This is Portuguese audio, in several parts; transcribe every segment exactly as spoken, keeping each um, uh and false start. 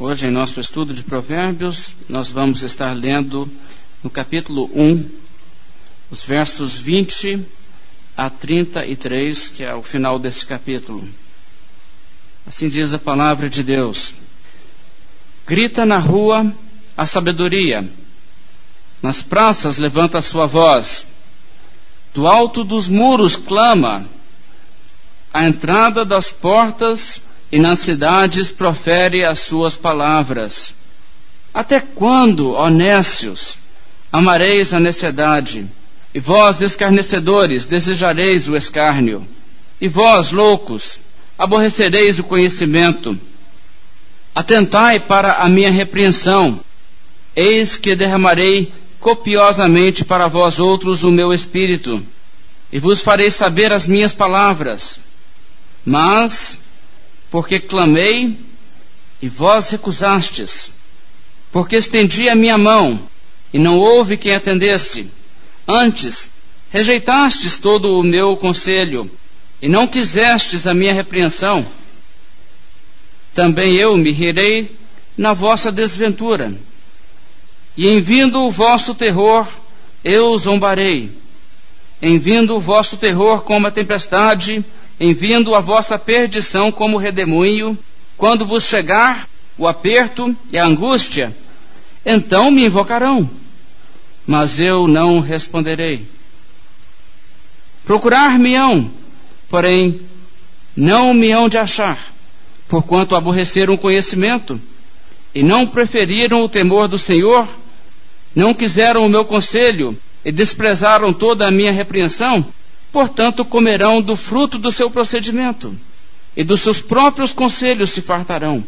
Hoje, em nosso estudo de Provérbios, nós vamos estar lendo no capítulo um, os versos vinte a trinta e três, que é o final desse capítulo. Assim diz a palavra de Deus: grita na rua a sabedoria, nas praças levanta a sua voz, do alto dos muros clama, à entrada das portas e nas cidades profere as suas palavras. Até quando, ó nécios, amareis a necessidade? E vós, escarnecedores, desejareis o escárnio? E vós, loucos, aborrecereis o conhecimento? Atentai para a minha repreensão. Eis que derramarei copiosamente para vós outros o meu espírito, e vos farei saber as minhas palavras. Mas, porque clamei, e vós recusastes, porque estendi a minha mão, e não houve quem atendesse. Antes, rejeitastes todo o meu conselho, e não quisestes a minha repreensão. Também eu me rirei na vossa desventura, e em vindo o vosso terror, eu zombarei. Em vindo o vosso terror como a tempestade, em vindo a vossa perdição como redemoinho, quando vos chegar o aperto e a angústia, então me invocarão, mas eu não responderei. Procurar-me-ão, porém não me hão de achar, porquanto aborreceram o conhecimento, e não preferiram o temor do Senhor, não quiseram o meu conselho, e desprezaram toda a minha repreensão. Portanto comerão do fruto do seu procedimento, e dos seus próprios conselhos se fartarão.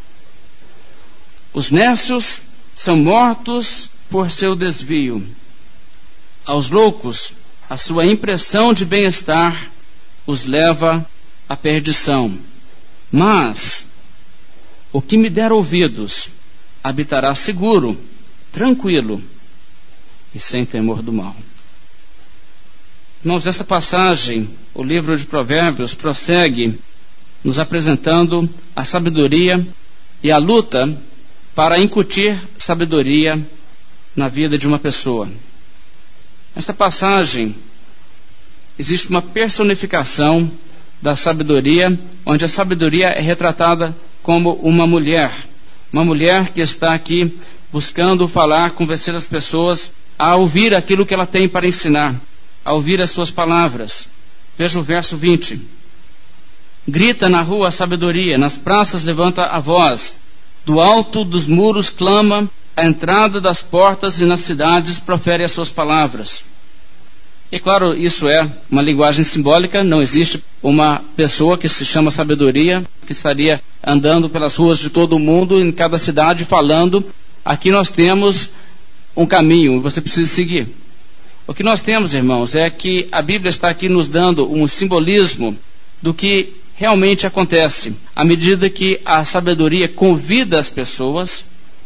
Os nécios são mortos por seu desvio. Aos loucos, a sua impressão de bem-estar os leva à perdição. Mas o que me der ouvidos habitará seguro, tranquilo e sem temor do mal. Irmãos, essa passagem, o livro de Provérbios, prossegue nos apresentando a sabedoria e a luta para incutir sabedoria na vida de uma pessoa. Nesta passagem existe uma personificação da sabedoria, onde a sabedoria é retratada como uma mulher, uma mulher que está aqui buscando falar, convencer as pessoas a ouvir aquilo que ela tem para ensinar, a ouvir as suas palavras. Veja o verso vinte. Grita na rua a sabedoria, nas praças levanta a voz, do alto dos muros clama, à entrada das portas e nas cidades profere as suas palavras. E claro, isso é uma linguagem simbólica, não existe uma pessoa que se chama sabedoria, que estaria andando pelas ruas de todo o mundo, em cada cidade, falando. Aqui nós temos um caminho, você precisa seguir. O que nós temos, irmãos, é que a Bíblia está aqui nos dando um simbolismo do que realmente acontece, à medida que a sabedoria convida as pessoas,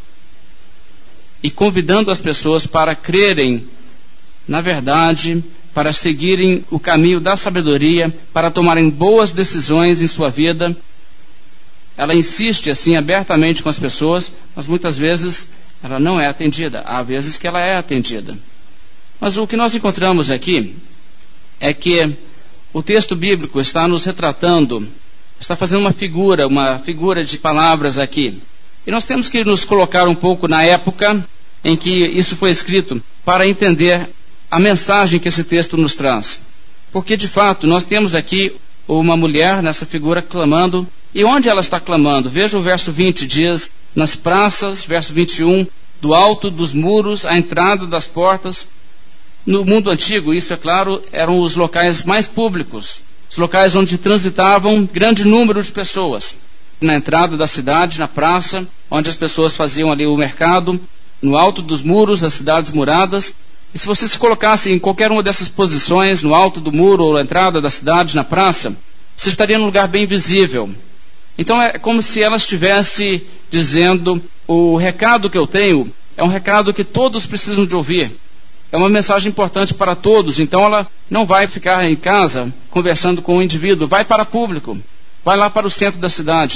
e convidando as pessoas para crerem na verdade, para seguirem o caminho da sabedoria, para tomarem boas decisões em sua vida. Ela insiste assim abertamente com as pessoas, mas muitas vezes ela não é atendida. Há vezes que ela é atendida. Mas o que nós encontramos aqui é que o texto bíblico está nos retratando, está fazendo uma figura, uma figura de palavras aqui. E nós temos que nos colocar um pouco na época em que isso foi escrito, para entender a mensagem que esse texto nos traz. Porque, de fato, nós temos aqui uma mulher nessa figura clamando. E onde ela está clamando? Veja o verso vinte, diz, nas praças, verso vinte e um, do alto dos muros, à entrada das portas. No mundo antigo, isso é claro, eram os locais mais públicos, os locais onde transitavam grande número de pessoas. Na entrada da cidade, na praça, onde as pessoas faziam ali o mercado, no alto dos muros, as cidades muradas. E se você se colocasse em qualquer uma dessas posições, no alto do muro ou na entrada da cidade, na praça, você estaria num lugar bem visível. Então é como se ela estivesse dizendo: o recado que eu tenho é um recado que todos precisam de ouvir. É uma mensagem importante para todos. Então ela não vai ficar em casa conversando com o indivíduo, vai para público, vai lá para o centro da cidade.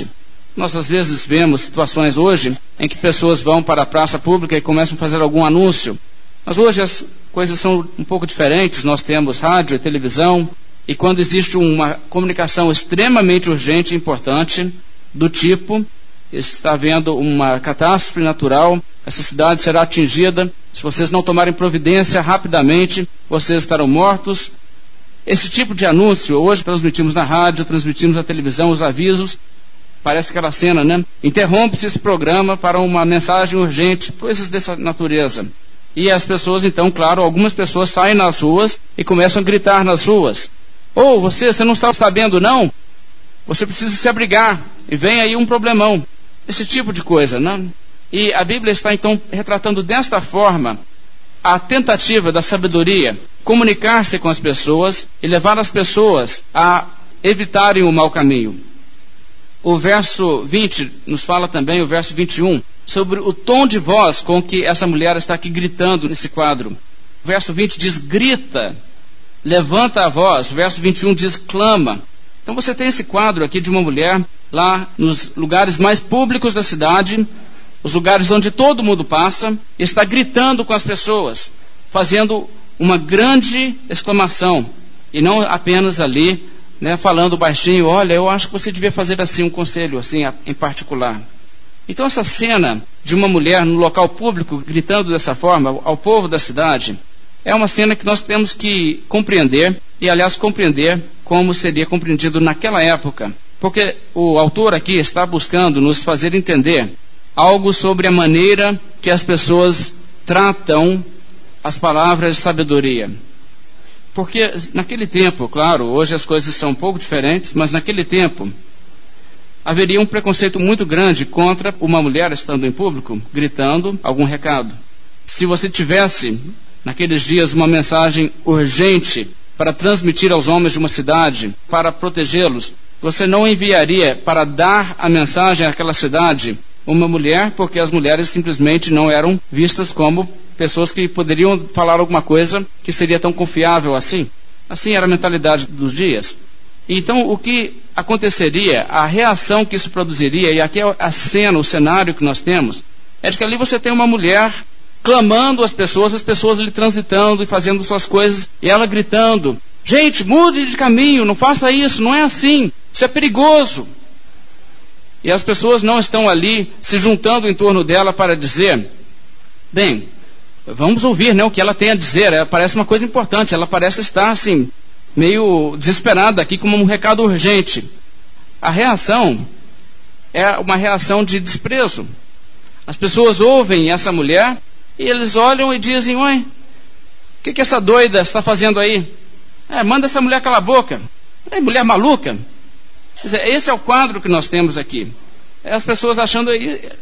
Nós às vezes vemos situações hoje em que pessoas vão para a praça pública e começam a fazer algum anúncio. Mas hoje as coisas são um pouco diferentes. Nós temos rádio e televisão, e quando existe uma comunicação extremamente urgente e importante, do tipo, está havendo uma catástrofe natural, essa cidade será atingida, se vocês não tomarem providência rapidamente, vocês estarão mortos. Esse tipo de anúncio, hoje transmitimos na rádio, transmitimos na televisão, os avisos, parece aquela cena, né? Interrompe-se esse programa para uma mensagem urgente, coisas dessa natureza. E as pessoas, então, claro, algumas pessoas saem nas ruas e começam a gritar nas ruas. Ou oh, você, você não está sabendo, não? Você precisa se abrigar, e vem aí um problemão. Esse tipo de coisa, né? E a Bíblia está, então, retratando desta forma a tentativa da sabedoria, comunicar-se com as pessoas e levar as pessoas a evitarem o mau caminho. O verso vinte nos fala também, o verso vinte e um, sobre o tom de voz com que essa mulher está aqui gritando nesse quadro. O verso vinte diz grita, levanta a voz. O verso vinte e um diz clama. Então você tem esse quadro aqui de uma mulher lá nos lugares mais públicos da cidade, os lugares onde todo mundo passa, e está gritando com as pessoas, fazendo uma grande exclamação, e não apenas ali, né, falando baixinho, olha, eu acho que você devia fazer assim, um conselho assim em particular. Então essa cena de uma mulher no local público gritando dessa forma ao povo da cidade é uma cena que nós temos que compreender, e aliás compreender como seria compreendido naquela época, porque o autor aqui está buscando nos fazer entender algo sobre a maneira que as pessoas tratam as palavras de sabedoria. Porque naquele tempo, claro, hoje as coisas são um pouco diferentes, mas naquele tempo haveria um preconceito muito grande contra uma mulher estando em público, gritando algum recado. Se você tivesse, naqueles dias, uma mensagem urgente para transmitir aos homens de uma cidade, para protegê-los, você não enviaria para dar a mensagem àquela cidade uma mulher, porque as mulheres simplesmente não eram vistas como pessoas que poderiam falar alguma coisa que seria tão confiável assim. Assim era a mentalidade dos dias. Então, o que aconteceria, a reação que isso produziria, e aqui é a cena, o cenário que nós temos, é de que ali você tem uma mulher clamando às pessoas, as pessoas ali transitando e fazendo suas coisas, e ela gritando, gente, mude de caminho, não faça isso, não é assim, isso é perigoso. E as pessoas não estão ali se juntando em torno dela para dizer, bem, vamos ouvir, né, o que ela tem a dizer. Ela parece uma coisa importante, ela parece estar assim, meio desesperada aqui, como um recado urgente. A reação é uma reação de desprezo. As pessoas ouvem essa mulher e eles olham e dizem, ué, o que, que essa doida está fazendo aí? É, manda essa mulher calar a boca. É mulher maluca. Quer dizer, esse é o quadro que nós temos aqui. É as pessoas achando...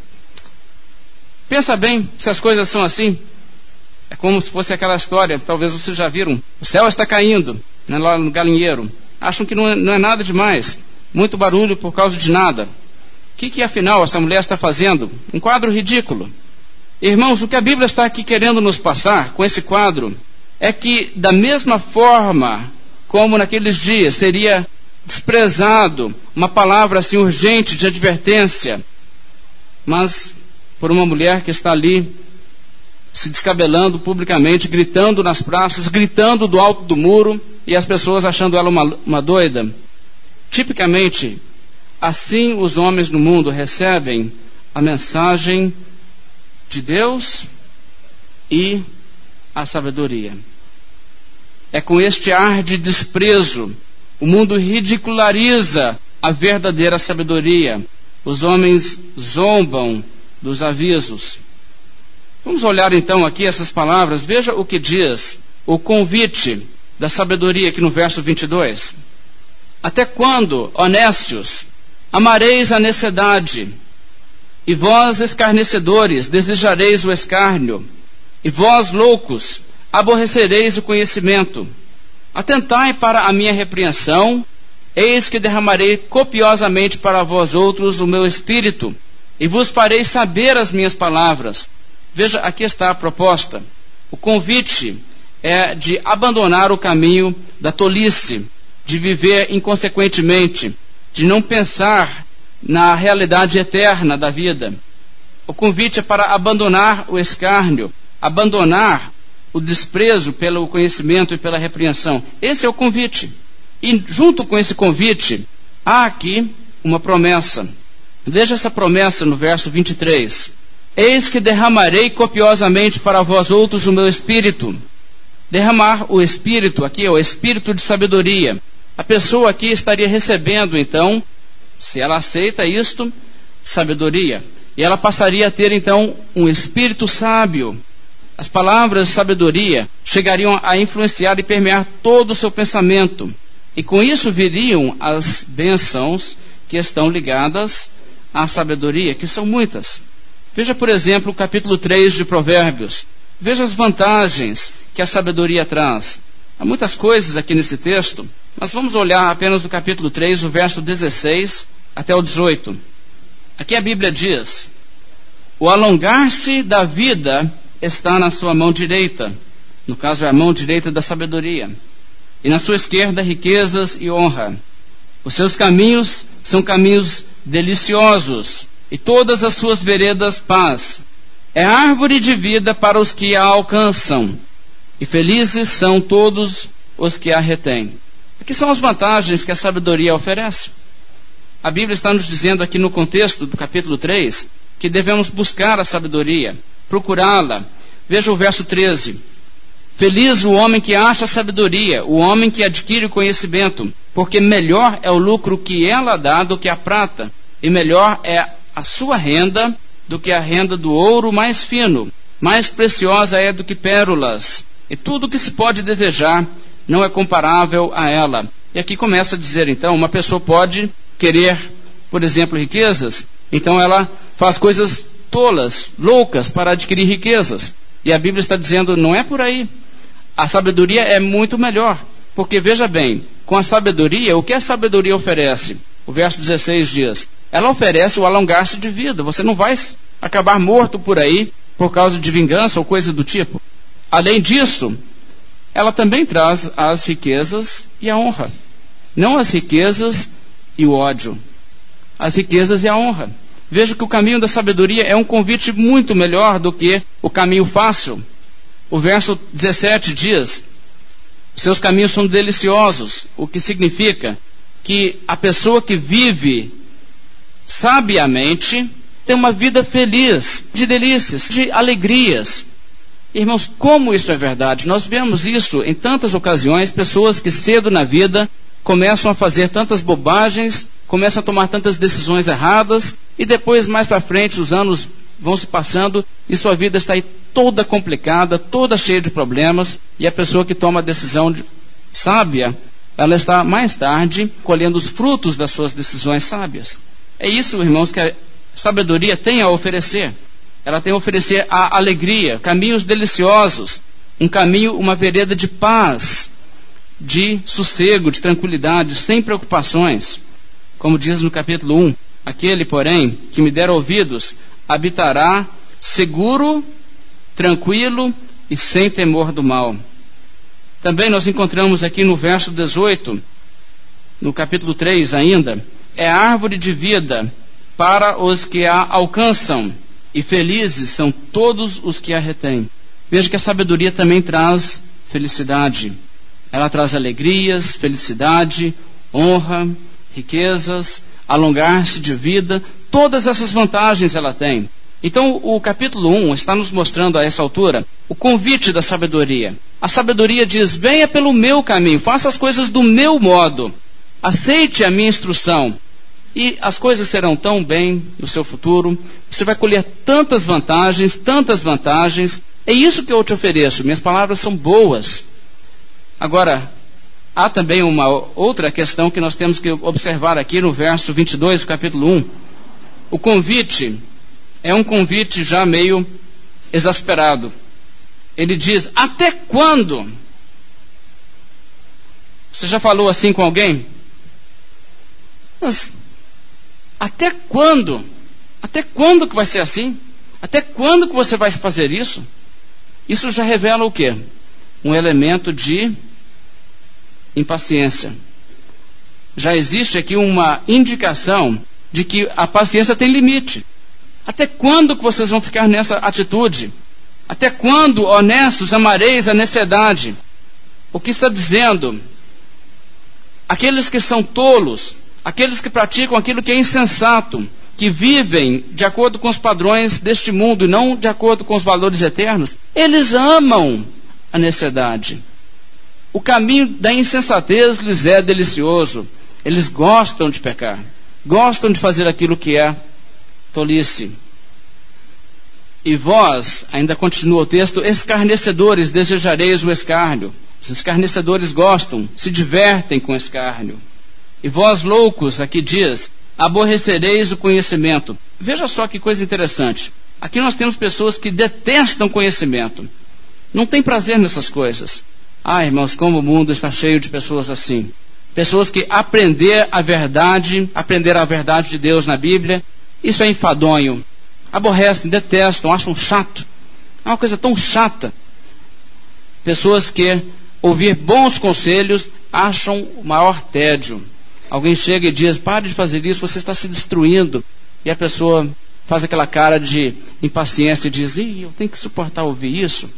Pensa bem se as coisas são assim. É como se fosse aquela história, talvez vocês já viram. O céu está caindo, né, lá no galinheiro. Acham que não é, não é nada demais. Muito barulho por causa de nada. O que, que afinal essa mulher está fazendo? Um quadro ridículo. Irmãos, o que a Bíblia está aqui querendo nos passar com esse quadro é que, da mesma forma como naqueles dias seria desprezado uma palavra assim urgente de advertência, mas por uma mulher que está ali se descabelando publicamente, gritando nas praças, gritando do alto do muro, e as pessoas achando ela uma, uma doida. Tipicamente, assim os homens no mundo recebem a mensagem de Deus e a sabedoria. É com este ar de desprezo, o mundo ridiculariza a verdadeira sabedoria. Os homens zombam dos avisos. Vamos olhar então aqui essas palavras. Veja o que diz o convite da sabedoria aqui no verso vinte e dois. Até quando, honestos, amareis a necessidade, e vós, escarnecedores, desejareis o escárnio, e vós, loucos, aborrecereis o conhecimento. Atentai para a minha repreensão, eis que derramarei copiosamente para vós outros o meu espírito, e vos farei saber as minhas palavras. Veja, aqui está a proposta. O convite é de abandonar o caminho da tolice, de viver inconsequentemente, de não pensar na realidade eterna da vida. O convite é para abandonar o escárnio, abandonar o desprezo pelo conhecimento e pela repreensão. Esse é o convite. E junto com esse convite, há aqui uma promessa. Veja essa promessa no verso vinte e três. Eis que derramarei copiosamente para vós outros o meu espírito. Derramar o espírito aqui é o espírito de sabedoria. A pessoa aqui estaria recebendo, então, se ela aceita isto, sabedoria. E ela passaria a ter, então, um espírito sábio. As palavras de sabedoria chegariam a influenciar e permear todo o seu pensamento. E com isso viriam as bênçãos que estão ligadas à sabedoria, que são muitas. Veja, por exemplo, o capítulo três de Provérbios. Veja as vantagens que a sabedoria traz. Há muitas coisas aqui nesse texto, mas vamos olhar apenas no capítulo três, o verso dezesseis até o dezoito. Aqui a Bíblia diz: o alongar-se da vida está na sua mão direita. No caso é a mão direita da sabedoria. E na sua esquerda riquezas e honra. Os seus caminhos são caminhos deliciosos, e todas as suas veredas paz. É árvore de vida para os que a alcançam, e felizes são todos os que a retêm. Aqui são as vantagens que a sabedoria oferece. A Bíblia está nos dizendo aqui no contexto do capítulo três, que devemos buscar a sabedoria, procurá-la. Veja o verso treze. Feliz o homem que acha sabedoria, o homem que adquire o conhecimento, porque melhor é o lucro que ela dá do que a prata, e melhor é a sua renda do que a renda do ouro mais fino, mais preciosa é do que pérolas, e tudo o que se pode desejar não é comparável a ela. E aqui começa a dizer, então, uma pessoa pode querer, por exemplo, riquezas, então ela faz coisas tolas, loucas, para adquirir riquezas. E a Bíblia está dizendo, não é por aí. A sabedoria é muito melhor, porque veja bem, com a sabedoria, o que a sabedoria oferece? O verso dezesseis diz, ela oferece o alongar-se de vida. Você não vai acabar morto por aí por causa de vingança ou coisa do tipo. Além disso, ela também traz as riquezas e a honra. Não as riquezas e o ódio. As riquezas e a honra. Veja que o caminho da sabedoria é um convite muito melhor do que o caminho fácil. O verso dezessete diz, seus caminhos são deliciosos, o que significa que a pessoa que vive sabiamente tem uma vida feliz, de delícias, de alegrias. Irmãos, como isso é verdade? Nós vemos isso em tantas ocasiões, pessoas que cedo na vida começam a fazer tantas bobagens, começam a tomar tantas decisões erradas, e depois, mais para frente, os anos vão se passando, e sua vida está aí toda complicada, toda cheia de problemas, e a pessoa que toma a decisão de, sábia, ela está mais tarde colhendo os frutos das suas decisões sábias. É isso, irmãos, que a sabedoria tem a oferecer. Ela tem a oferecer a alegria, caminhos deliciosos, um caminho, uma vereda de paz, de sossego, de tranquilidade, sem preocupações. Como diz no capítulo um, aquele, porém, que me der ouvidos, habitará seguro, tranquilo e sem temor do mal. Também nós encontramos aqui no verso dezoito, no capítulo três ainda, é árvore de vida para os que a alcançam, e felizes são todos os que a retêm. Veja que a sabedoria também traz felicidade. Ela traz alegrias, felicidade, honra, riquezas, alongar-se de vida, todas essas vantagens ela tem. Então o capítulo um está nos mostrando a essa altura o convite da sabedoria. A sabedoria diz, venha pelo meu caminho, faça as coisas do meu modo, aceite a minha instrução, e as coisas serão tão bem no seu futuro, você vai colher tantas vantagens, tantas vantagens, é isso que eu te ofereço, minhas palavras são boas. Agora, há também uma outra questão que nós temos que observar aqui no verso vinte e dois do capítulo um. O convite é um convite já meio exasperado. Ele diz, até quando? Você já falou assim com alguém? Mas, até quando? Até quando que vai ser assim? Até quando que você vai fazer isso? Isso já revela o quê? Um elemento de impaciência. Já existe aqui uma indicação de que a paciência tem limite. Até quando que vocês vão ficar nessa atitude? Até quando, honestos, amareis a necessidade? O que está dizendo? Aqueles que são tolos, aqueles que praticam aquilo que é insensato, que vivem de acordo com os padrões deste mundo e não de acordo com os valores eternos, eles amam a necessidade. O caminho da insensatez lhes é delicioso. Eles gostam de pecar, gostam de fazer aquilo que é tolice. E vós, ainda continua o texto, escarnecedores, desejareis o escárnio. Os escarnecedores gostam, se divertem com o escárnio. E vós, loucos, aqui diz, aborrecereis o conhecimento. Veja só que coisa interessante. Aqui nós temos pessoas que detestam conhecimento. Não tem prazer nessas coisas. Ah, irmãos, como o mundo está cheio de pessoas assim. Pessoas que aprender a verdade, aprender a verdade de Deus na Bíblia, isso é enfadonho. Aborrecem, detestam, acham chato. É uma coisa tão chata. Pessoas que ouvir bons conselhos acham o maior tédio. Alguém chega e diz, pare de fazer isso, você está se destruindo. E a pessoa faz aquela cara de impaciência e diz, ih, eu tenho que suportar ouvir isso.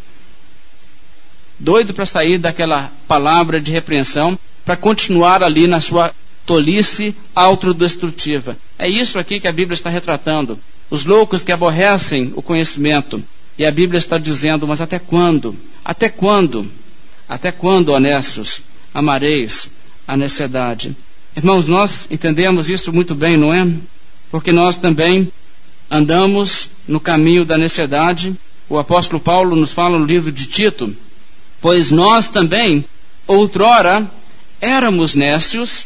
Doido para sair daquela palavra de repreensão, para continuar ali na sua tolice autodestrutiva. É isso aqui que a Bíblia está retratando. Os loucos que aborrecem o conhecimento. E a Bíblia está dizendo, mas até quando? Até quando? Até quando, honestos, amareis a necessidade? Irmãos, nós entendemos isso muito bem, não é? Porque nós também andamos no caminho da necessidade. O apóstolo Paulo nos fala no livro de Tito, pois nós também, outrora, éramos nécios,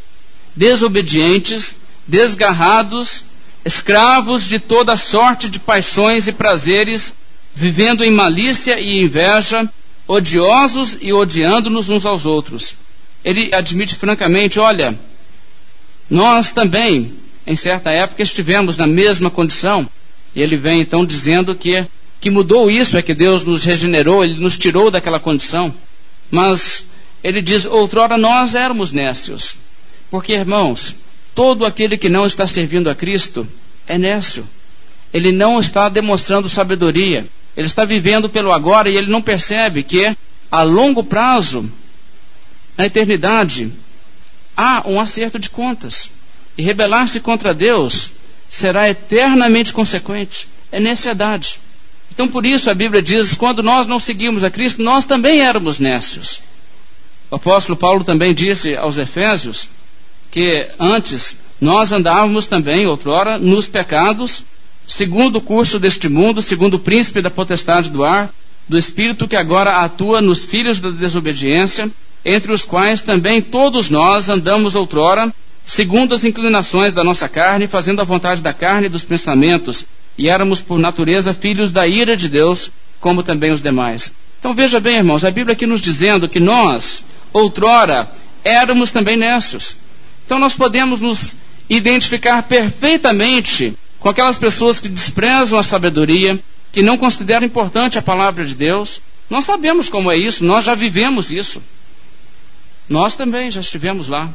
desobedientes, desgarrados, escravos de toda sorte de paixões e prazeres, vivendo em malícia e inveja, odiosos e odiando-nos uns aos outros. Ele admite francamente, olha, nós também, em certa época, estivemos na mesma condição. E ele vem então dizendo que, que mudou isso, é que Deus nos regenerou, Ele nos tirou daquela condição. Mas ele diz, outrora nós éramos nécios. Porque, irmãos, todo aquele que não está servindo a Cristo é nécio. Ele não está demonstrando sabedoria. Ele está vivendo pelo agora e ele não percebe que, a longo prazo, na eternidade, há um acerto de contas. E rebelar-se contra Deus será eternamente consequente. É necessidade. Então, por isso, a Bíblia diz, quando nós não seguimos a Cristo, nós também éramos nécios. O apóstolo Paulo também disse aos Efésios que antes nós andávamos também, outrora, nos pecados, segundo o curso deste mundo, segundo o príncipe da potestade do ar, do espírito que agora atua nos filhos da desobediência, entre os quais também todos nós andamos outrora, segundo as inclinações da nossa carne, fazendo a vontade da carne e dos pensamentos, e éramos por natureza filhos da ira de Deus, como também os demais. Então veja bem, irmãos, a Bíblia aqui nos dizendo que nós, outrora, éramos também nécios. Então nós podemos nos identificar perfeitamente com aquelas pessoas que desprezam a sabedoria, que não consideram importante a palavra de Deus. Nós sabemos como é isso, nós já vivemos isso. Nós também já estivemos lá,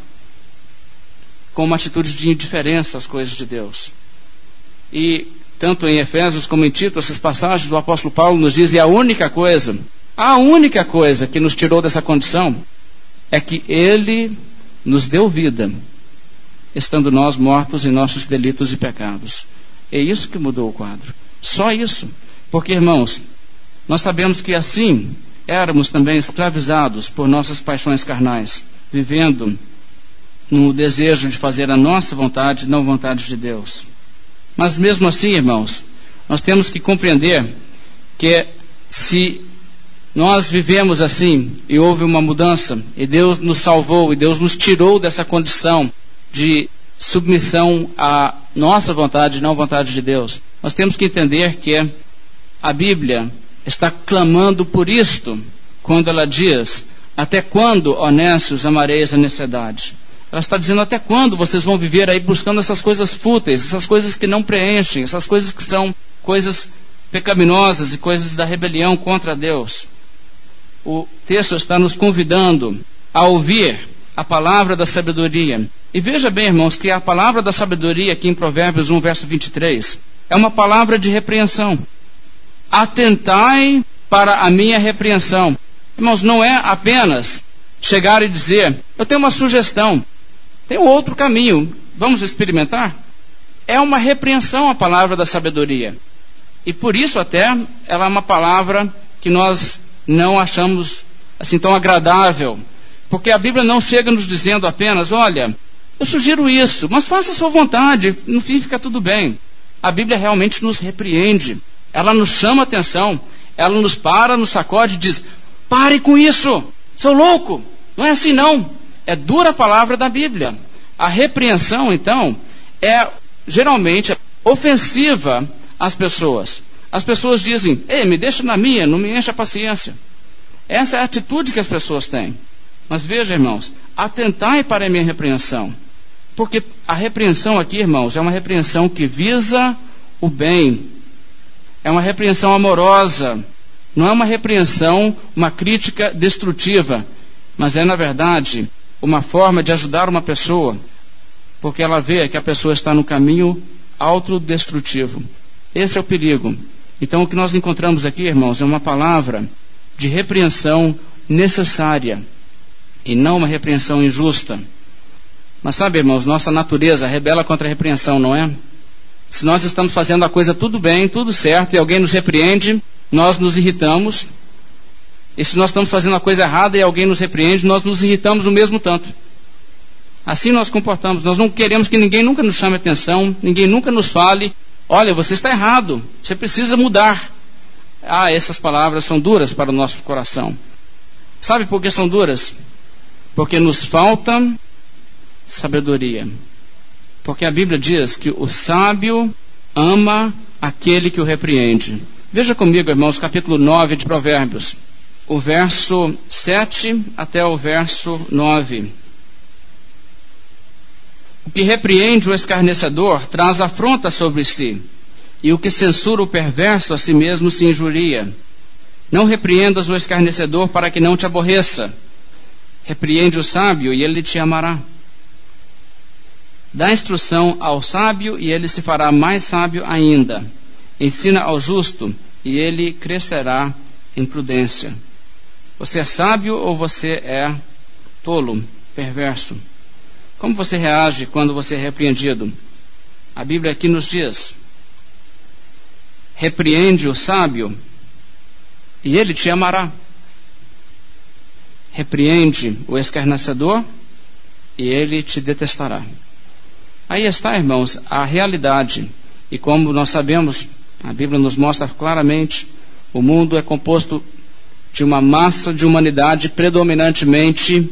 com uma atitude de indiferença às coisas de Deus. E tanto em Efésios como em Tito, essas passagens do apóstolo Paulo nos dizem a única coisa, a única coisa que nos tirou dessa condição é que Ele nos deu vida, estando nós mortos em nossos delitos e pecados. É isso que mudou o quadro. Só isso. Porque, irmãos, nós sabemos que assim éramos também escravizados por nossas paixões carnais, vivendo no desejo de fazer a nossa vontade, não a vontade de Deus. Mas mesmo assim, irmãos, nós temos que compreender que se nós vivemos assim e houve uma mudança e Deus nos salvou e Deus nos tirou dessa condição de submissão à nossa vontade, não à vontade de Deus, nós temos que entender que a Bíblia está clamando por isto quando ela diz, até quando, honestos, amareis a necessidade? Ela está dizendo, até quando vocês vão viver aí buscando essas coisas fúteis, essas coisas que não preenchem, essas coisas que são coisas pecaminosas e coisas da rebelião contra Deus? O texto está nos convidando a ouvir a palavra da sabedoria. E veja bem, irmãos, que a palavra da sabedoria aqui em Provérbios um, verso vinte e três, é uma palavra de repreensão. Atentai para a minha repreensão. Irmãos, não é apenas chegar e dizer, eu tenho uma sugestão, tem um outro caminho, vamos experimentar? É uma repreensão a palavra da sabedoria. E por isso até, ela é uma palavra que nós não achamos assim tão agradável. Porque a Bíblia não chega nos dizendo apenas, olha, eu sugiro isso, mas faça a sua vontade, no fim fica tudo bem. A Bíblia realmente nos repreende, ela nos chama a atenção, ela nos para, nos sacode e diz, pare com isso, sou louco, não é assim não. É dura a palavra da Bíblia. A repreensão, então, é geralmente ofensiva às pessoas. As pessoas dizem, ei, me deixa na minha, não me encha a paciência. Essa é a atitude que as pessoas têm. Mas veja, irmãos, atentai para a minha repreensão. Porque a repreensão aqui, irmãos, é uma repreensão que visa o bem. É uma repreensão amorosa. Não é uma repreensão, uma crítica destrutiva. Mas é, na verdade, uma forma de ajudar uma pessoa. Porque ela vê que a pessoa está no caminho autodestrutivo. Esse é o perigo. Então, o que nós encontramos aqui, irmãos, é uma palavra de repreensão necessária. E não uma repreensão injusta. Mas sabe, irmãos, nossa natureza rebela contra a repreensão, não é? Se nós estamos fazendo a coisa tudo bem, tudo certo, e alguém nos repreende, nós nos irritamos. E se nós estamos fazendo a coisa errada e alguém nos repreende, nós nos irritamos o mesmo tanto. Assim nós comportamos. Nós não queremos que ninguém nunca nos chame atenção, ninguém nunca nos fale, olha, você está errado, você precisa mudar. Ah, essas palavras são duras para o nosso coração. Sabe por que são duras? Porque nos falta sabedoria. Porque a Bíblia diz que o sábio ama aquele que o repreende. Veja comigo, irmãos, capítulo nove de Provérbios, o verso sete até o verso nove. O que repreende o escarnecedor traz afronta sobre si, e o que censura o perverso a si mesmo se injuria. Não repreendas o escarnecedor para que não te aborreça. Repreende o sábio e ele te amará. Dá instrução ao sábio e ele se fará mais sábio ainda. Ensina ao justo e ele crescerá em prudência. Você é sábio ou você é tolo, perverso? Como você reage quando você é repreendido? A Bíblia aqui nos diz, repreende o sábio e ele te amará. Repreende o escarnecedor e ele te detestará. Aí está, irmãos, a realidade. E como nós sabemos, a Bíblia nos mostra claramente, o mundo é composto de uma massa de humanidade predominantemente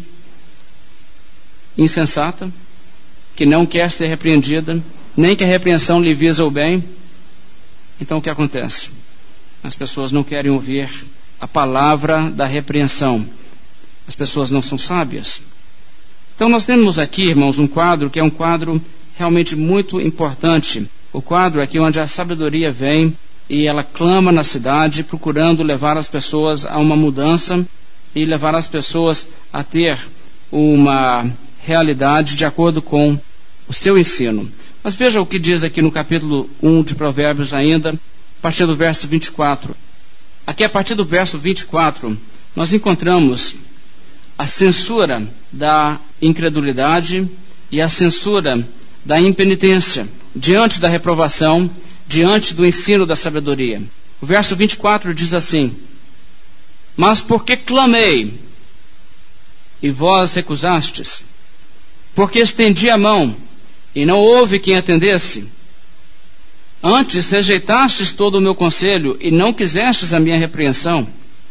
insensata, que não quer ser repreendida, nem que a repreensão lhe visa o bem. Então o que acontece? As pessoas não querem ouvir a palavra da repreensão. As pessoas não são sábias. Então nós temos aqui, irmãos, um quadro que é um quadro realmente muito importante. O quadro aqui onde a sabedoria vem e ela clama na cidade, procurando levar as pessoas a uma mudança e levar as pessoas a ter uma realidade de acordo com o seu ensino. Mas veja o que diz aqui no capítulo um de Provérbios ainda, a partir do verso vinte e quatro. Aqui a partir do verso vinte e quatro, nós encontramos a censura da incredulidade e a censura da impenitência, diante da reprovação, diante do ensino da sabedoria. O verso vinte e quatro diz assim: mas porque clamei, e vós recusastes, porque estendi a mão, e não houve quem atendesse. Antes rejeitastes todo o meu conselho, e não quisestes a minha repreensão.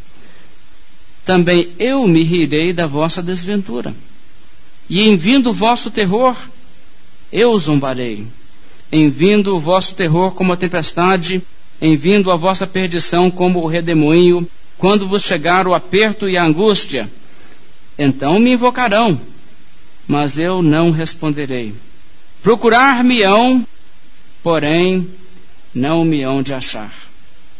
Também eu me rirei da vossa desventura, e em vindo o vosso terror, eu zombarei. Em vindo o vosso terror como a tempestade, em vindo a vossa perdição como o redemoinho, quando vos chegar o aperto e a angústia, então me invocarão, mas eu não responderei. Procurar-me-ão, porém não me hão de achar.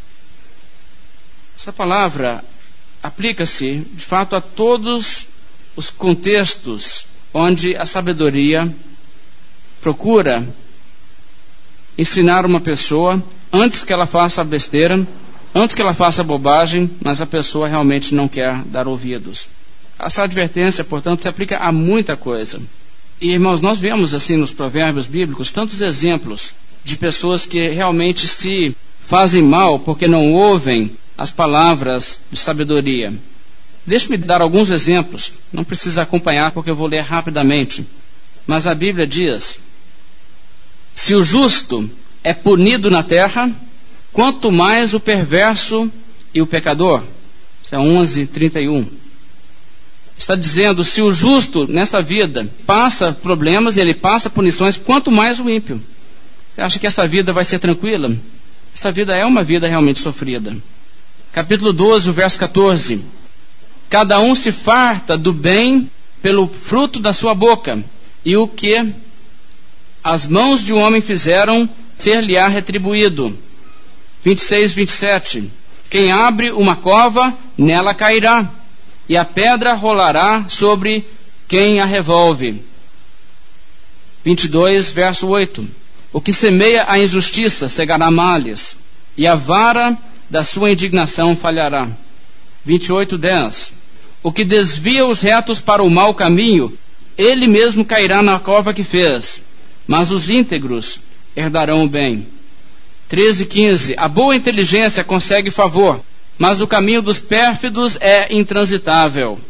Essa palavra aplica-se, de fato, a todos os contextos onde a sabedoria procura ensinar uma pessoa antes que ela faça a besteira, antes que ela faça a bobagem, mas a pessoa realmente não quer dar ouvidos. Essa advertência, portanto, se aplica a muita coisa. E, irmãos, nós vemos assim nos provérbios bíblicos tantos exemplos de pessoas que realmente se fazem mal porque não ouvem as palavras de sabedoria. Deixe-me dar alguns exemplos, não precisa acompanhar porque eu vou ler rapidamente. Mas a Bíblia diz: se o justo é punido na terra, quanto mais o perverso e o pecador. Isso é onze, trinta e um. Está dizendo, se o justo nessa vida passa problemas e ele passa punições, quanto mais o ímpio. Você acha que essa vida vai ser tranquila? Essa vida é uma vida realmente sofrida. Capítulo doze, o verso quatorze. Cada um se farta do bem pelo fruto da sua boca, e o que as mãos de um homem fizeram, ser-lhe-á retribuído. vinte e seis, vinte e sete. Quem abre uma cova, nela cairá, e a pedra rolará sobre quem a revolve. vinte e dois, verso oito. O que semeia a injustiça cegará males, e a vara da sua indignação falhará. vinte e oito, dez. O que desvia os retos para o mau caminho, ele mesmo cairá na cova que fez, mas os íntegros herdarão o bem. treze, quinze. A boa inteligência consegue favor, mas o caminho dos pérfidos é intransitável.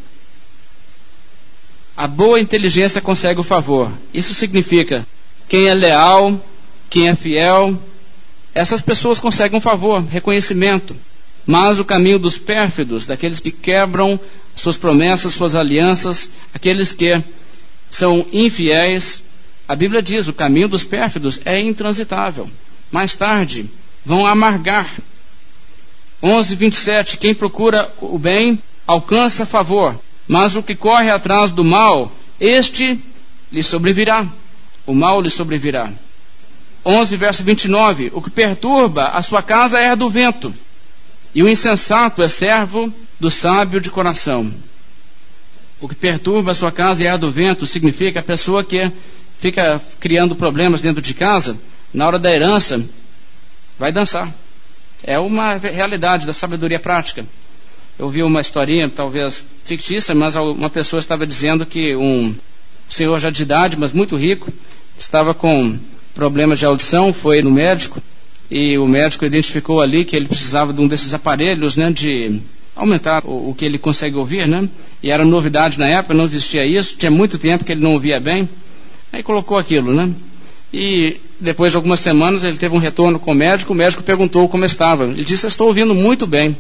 A boa inteligência consegue o favor. Isso significa quem é leal, quem é fiel, essas pessoas conseguem um favor, reconhecimento. Mas o caminho dos pérfidos, daqueles que quebram suas promessas, suas alianças, aqueles que são infiéis, a Bíblia diz, o caminho dos pérfidos é intransitável. Mais tarde, vão amargar. onze, vinte e sete. Quem procura o bem, alcança favor, mas o que corre atrás do mal, este lhe sobrevirá. O mal lhe sobrevirá. onze, verso vinte e nove. O que perturba a sua casa é do vento, e o insensato é servo do sábio de coração. O que perturba a sua casa é do vento significa a pessoa que fica criando problemas dentro de casa, na hora da herança, vai dançar. É uma realidade da sabedoria prática. Eu vi uma historinha, talvez fictícia, mas uma pessoa estava dizendo que um senhor já de idade, mas muito rico, estava com problemas de audição, foi no médico, e o médico identificou ali que ele precisava de um desses aparelhos, né, de aumentar o, o que ele consegue ouvir, né? E era novidade na época, não existia isso, tinha muito tempo que ele não ouvia bem. Aí colocou aquilo, né? E depois de algumas semanas ele teve um retorno com o médico, o médico perguntou como estava. Ele disse: estou ouvindo muito bem.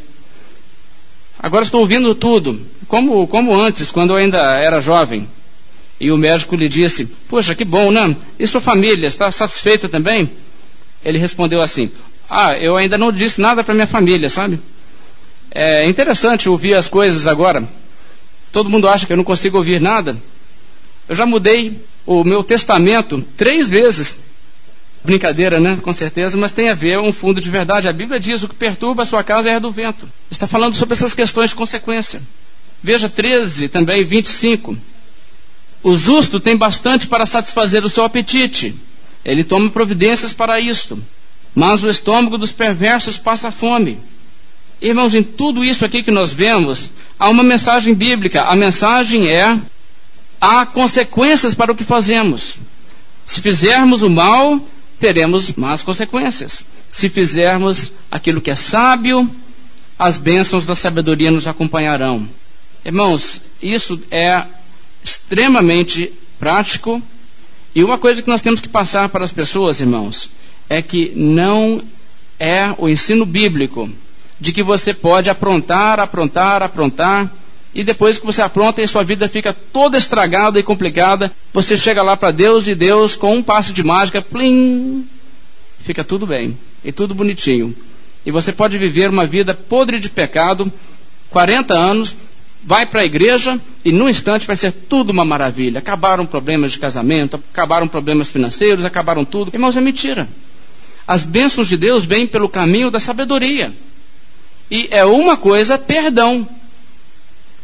Agora estou ouvindo tudo, como, como antes, quando eu ainda era jovem. E o médico lhe disse: poxa, que bom, né? E sua família, está satisfeita também? Ele respondeu assim: ah, eu ainda não disse nada para minha família, sabe? É interessante ouvir as coisas agora. Todo mundo acha que eu não consigo ouvir nada. Eu já mudei o meu testamento três vezes. Brincadeira, né? Com certeza, mas tem a ver um fundo de verdade. A Bíblia diz: o que perturba a sua casa é do vento. Está falando sobre essas questões de consequência. Veja treze, também vinte e cinco. O justo tem bastante para satisfazer o seu apetite. Ele toma providências para isto. Mas o estômago dos perversos passa fome. Irmãos, em tudo isso aqui que nós vemos, há uma mensagem bíblica. A mensagem é: há consequências para o que fazemos. Se fizermos o mal, teremos más consequências. Se fizermos aquilo que é sábio, as bênçãos da sabedoria nos acompanharão. Irmãos, isso é extremamente prático. E uma coisa que nós temos que passar para as pessoas, irmãos, é que não é o ensino bíblico de que você pode aprontar, aprontar, aprontar, e depois que você apronta e sua vida fica toda estragada e complicada, você chega lá para Deus e Deus, com um passo de mágica, plim, fica tudo bem, e tudo bonitinho. E você pode viver uma vida podre de pecado, quarenta anos, vai para a igreja e num instante vai ser tudo uma maravilha. Acabaram problemas de casamento, acabaram problemas financeiros, acabaram tudo. Irmãos, é mentira. As bênçãos de Deus vêm pelo caminho da sabedoria. E é uma coisa, perdão.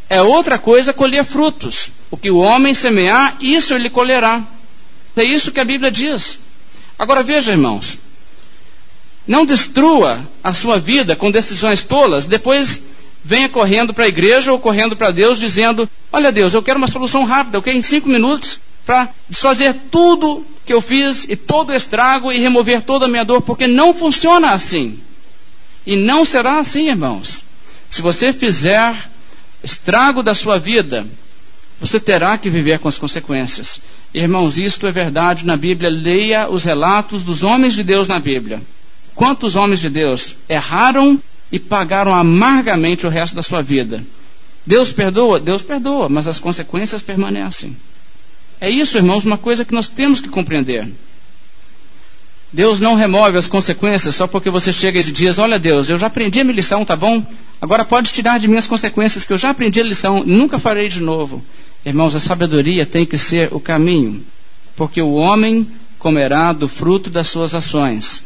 É outra coisa colher frutos. O que o homem semear, isso ele colherá. É isso que a Bíblia diz. Agora veja, irmãos, não destrua a sua vida com decisões tolas, depois venha correndo para a igreja ou correndo para Deus dizendo: olha Deus, eu quero uma solução rápida, eu quero em cinco minutos para desfazer tudo que eu fiz e todo o estrago e remover toda a minha dor, porque não funciona assim. E não será assim, irmãos. Se você fizer estrago da sua vida, você terá que viver com as consequências. Irmãos, isto é verdade na Bíblia. Leia os relatos dos homens de Deus na Bíblia. Quantos homens de Deus erraram e pagaram amargamente o resto da sua vida? Deus perdoa? Deus perdoa, mas as consequências permanecem. É isso, irmãos, uma coisa que nós temos que compreender. Deus não remove as consequências só porque você chega e diz: olha Deus, eu já aprendi a minha lição, tá bom? Agora pode tirar de mim as consequências, que eu já aprendi a lição, nunca farei de novo. Irmãos, a sabedoria tem que ser o caminho, porque o homem comerá do fruto das suas ações.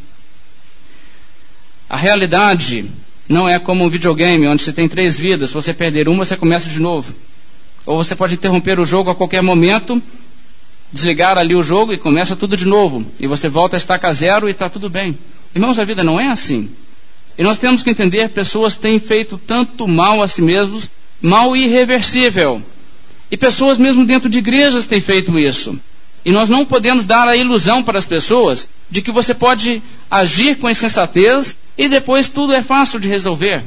A realidade não é como um videogame, onde você tem três vidas. Se você perder uma, você começa de novo. Ou você pode interromper o jogo a qualquer momento, desligar ali o jogo e começa tudo de novo. E você volta a estaca zero e está tudo bem. Irmãos, a vida não é assim. E nós temos que entender, pessoas têm feito tanto mal a si mesmos, mal irreversível. E pessoas mesmo dentro de igrejas têm feito isso. E nós não podemos dar a ilusão para as pessoas de que você pode agir com insensatez e depois tudo é fácil de resolver.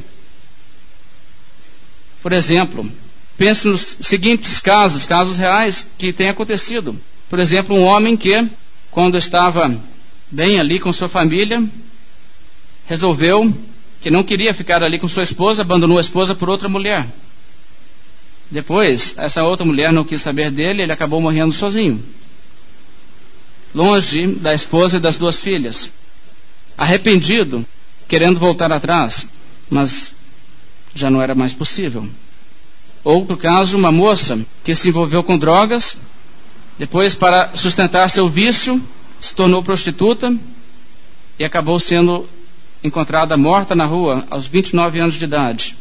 Por exemplo, pense nos seguintes casos, casos reais que têm acontecido. Por exemplo, um homem que, quando estava bem ali com sua família, resolveu que não queria ficar ali com sua esposa, abandonou a esposa por outra mulher. Depois, essa outra mulher não quis saber dele, ele acabou morrendo sozinho, longe da esposa e das duas filhas. Arrependido, querendo voltar atrás, mas já não era mais possível. Outro caso, uma moça que se envolveu com drogas, depois, para sustentar seu vício, se tornou prostituta e acabou sendo encontrada morta na rua aos vinte e nove anos de idade.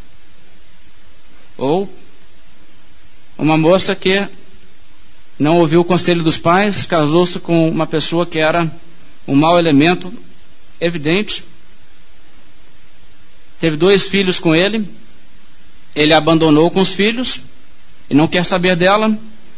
Ou uma moça que não ouviu o conselho dos pais, casou-se com uma pessoa que era um mau elemento evidente, teve dois filhos com ele, ele a abandonou com os filhos e não quer saber dela,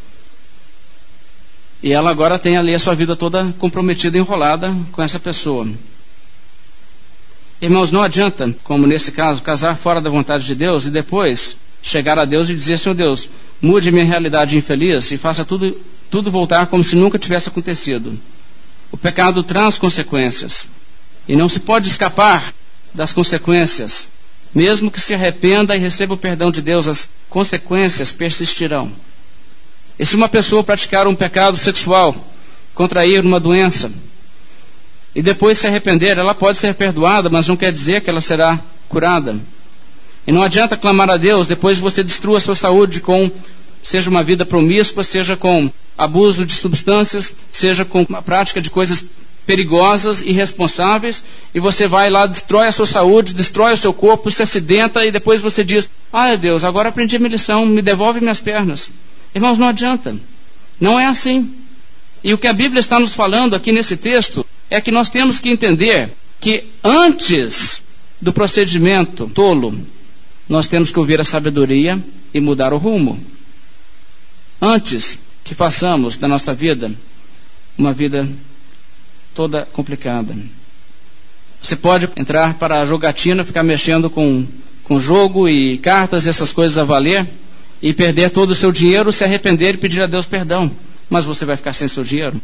e ela agora tem ali a sua vida toda comprometida, enrolada com essa pessoa. Irmãos, não adianta, como nesse caso, casar fora da vontade de Deus e depois chegar a Deus e dizer: Senhor Deus, mude minha realidade infeliz e faça tudo, tudo voltar como se nunca tivesse acontecido. O pecado traz consequências e não se pode escapar das consequências. Mesmo que se arrependa e receba o perdão de Deus, as consequências persistirão. E se uma pessoa praticar um pecado sexual, contrair uma doença e depois se arrepender, ela pode ser perdoada, mas não quer dizer que ela será curada. E não adianta clamar a Deus, depois você destrua a sua saúde com, seja uma vida promíscua, seja com abuso de substâncias, seja com a prática de coisas perigosas, irresponsáveis, e você vai lá, destrói a sua saúde, destrói o seu corpo, se acidenta, e depois você diz: ah, Deus, agora aprendi a minha lição, me devolve minhas pernas. Irmãos, não adianta. Não é assim. E o que a Bíblia está nos falando aqui nesse texto é que nós temos que entender que antes do procedimento tolo, nós temos que ouvir a sabedoria e mudar o rumo. Antes que façamos da nossa vida uma vida toda complicada. Você pode entrar para a jogatina, ficar mexendo com, com jogo e cartas e essas coisas a valer, e perder todo o seu dinheiro, se arrepender e pedir a Deus perdão. Mas você vai ficar sem seu dinheiro.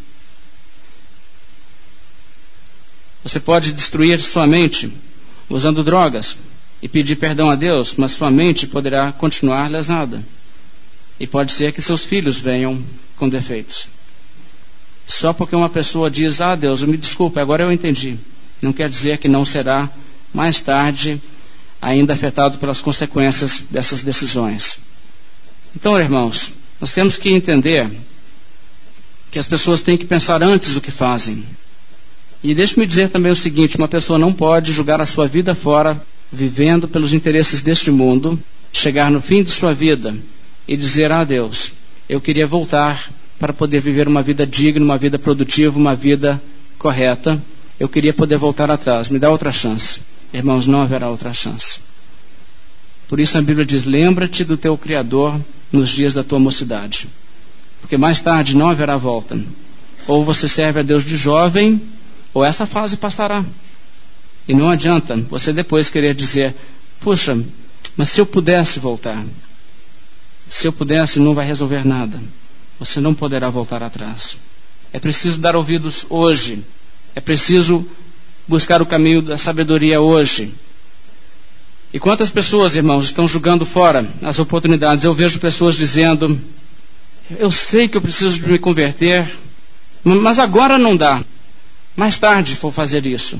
Você pode destruir sua mente usando drogas e pedir perdão a Deus, mas sua mente poderá continuar lesada. E pode ser que seus filhos venham com defeitos. Só porque uma pessoa diz: ah, Deus, me desculpe, agora eu entendi. Não quer dizer que não será mais tarde ainda afetado pelas consequências dessas decisões. Então, irmãos, nós temos que entender que as pessoas têm que pensar antes do que fazem. E deixe-me dizer também o seguinte: uma pessoa não pode jogar a sua vida fora vivendo pelos interesses deste mundo chegar no fim de sua vida e dizer a Deus: eu queria voltar para poder viver uma vida digna, uma vida produtiva, uma vida correta. Eu queria poder voltar atrás. Me dá outra chance. Irmãos, não haverá outra chance. Por isso a Bíblia diz: lembra-te do teu Criador nos dias da tua mocidade, porque mais tarde não haverá volta. Ou você serve a Deus de jovem, ou essa fase passará. E não adianta você depois querer dizer: puxa, mas se eu pudesse voltar, se eu pudesse, não vai resolver nada. Você não poderá voltar atrás. É preciso dar ouvidos hoje. É preciso buscar o caminho da sabedoria hoje. E quantas pessoas, irmãos, estão jogando fora as oportunidades? Eu vejo pessoas dizendo: eu sei que eu preciso de me converter, mas agora não dá. Mais tarde vou fazer isso.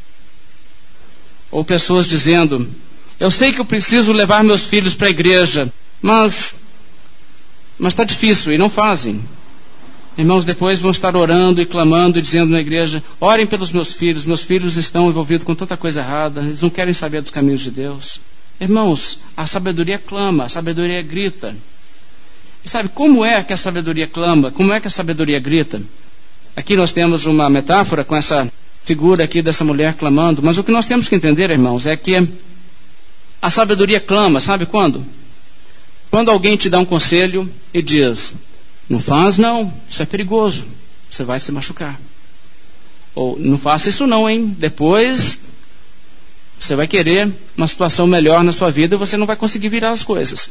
Ou pessoas dizendo: eu sei que eu preciso levar meus filhos para a igreja, mas mas está difícil, e não fazem. Irmãos, depois vão estar orando e clamando e dizendo na igreja: orem pelos meus filhos, meus filhos estão envolvidos com tanta coisa errada, eles não querem saber dos caminhos de Deus. Irmãos, a sabedoria clama, a sabedoria grita. E sabe como é que a sabedoria clama? Como é que a sabedoria grita? Aqui nós temos uma metáfora com essa figura aqui dessa mulher clamando, mas o que nós temos que entender, irmãos, é que a sabedoria clama, sabe quando? Quando alguém te dá um conselho e diz: não faz não, isso é perigoso, você vai se machucar. Ou não faça isso não, hein, depois você vai querer uma situação melhor na sua vida e você não vai conseguir virar as coisas.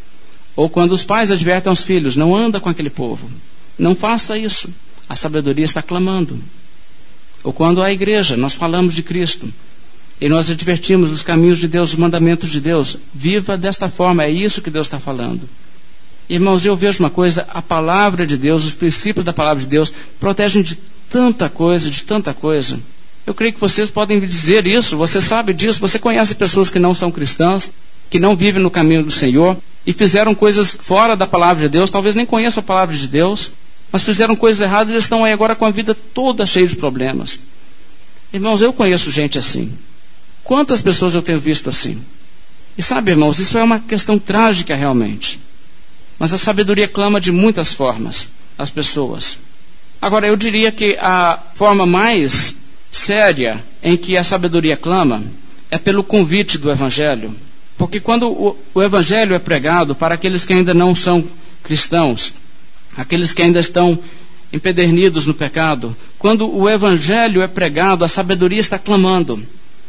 Ou quando os pais advertem aos filhos: não anda com aquele povo, não faça isso, a sabedoria está clamando. Ou quando a igreja, nós falamos de Cristo e nós advertimos os caminhos de Deus, os mandamentos de Deus: viva desta forma, é isso que Deus está falando. Irmãos, eu vejo uma coisa: a palavra de Deus, os princípios da palavra de Deus protegem de tanta coisa, de tanta coisa. Eu creio que vocês podem me dizer isso, você sabe disso, você conhece pessoas que não são cristãs, que não vivem no caminho do Senhor e fizeram coisas fora da palavra de Deus, talvez nem conheçam a palavra de Deus, mas fizeram coisas erradas e estão aí agora com a vida toda cheia de problemas. Irmãos, eu conheço gente assim. Quantas pessoas eu tenho visto assim? E sabe, irmãos, isso é uma questão trágica realmente. Mas a sabedoria clama de muitas formas às pessoas. Agora, eu diria que a forma mais séria em que a sabedoria clama é pelo convite do Evangelho. Porque quando o, o Evangelho é pregado para aqueles que ainda não são cristãos, aqueles que ainda estão empedernidos no pecado, quando o Evangelho é pregado, a sabedoria está clamando.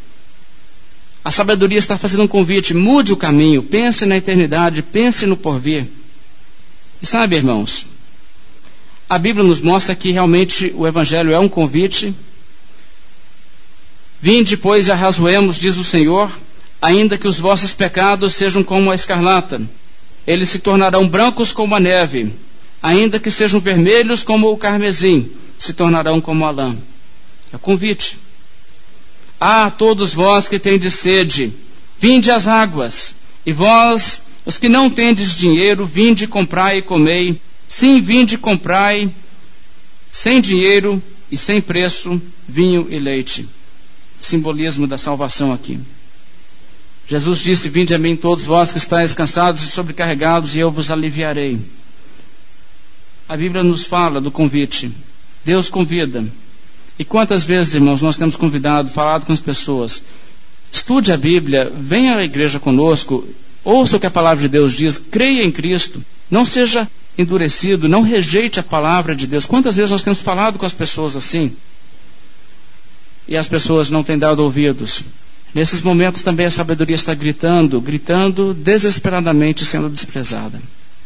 A sabedoria está fazendo um convite: mude o caminho, pense na eternidade, pense no porvir. E sabe, irmãos, a Bíblia nos mostra que realmente o Evangelho é um convite. Vinde, pois, e arrazoemos, diz o Senhor, ainda que os vossos pecados sejam como a escarlata, eles se tornarão brancos como a neve, ainda que sejam vermelhos como o carmesim, se tornarão como a lã. É o convite. Ah, todos vós que tendes sede, vinde às águas, e vós, os que não tendes dinheiro, vinde comprai e comei. Sim, vinde comprai, sem dinheiro e sem preço, vinho e leite. Simbolismo da salvação aqui. Jesus disse: vinde a mim todos vós que estáis cansados e sobrecarregados, e eu vos aliviarei. A Bíblia nos fala do convite. Deus convida. E quantas vezes, irmãos, nós temos convidado, falado com as pessoas: estude a Bíblia, venha à igreja conosco, ouça o que a palavra de Deus diz, creia em Cristo, não seja endurecido, não rejeite a palavra de Deus. Quantas vezes nós temos falado com as pessoas assim? E as pessoas não têm dado ouvidos. Nesses momentos também a sabedoria está gritando, gritando desesperadamente, sendo desprezada.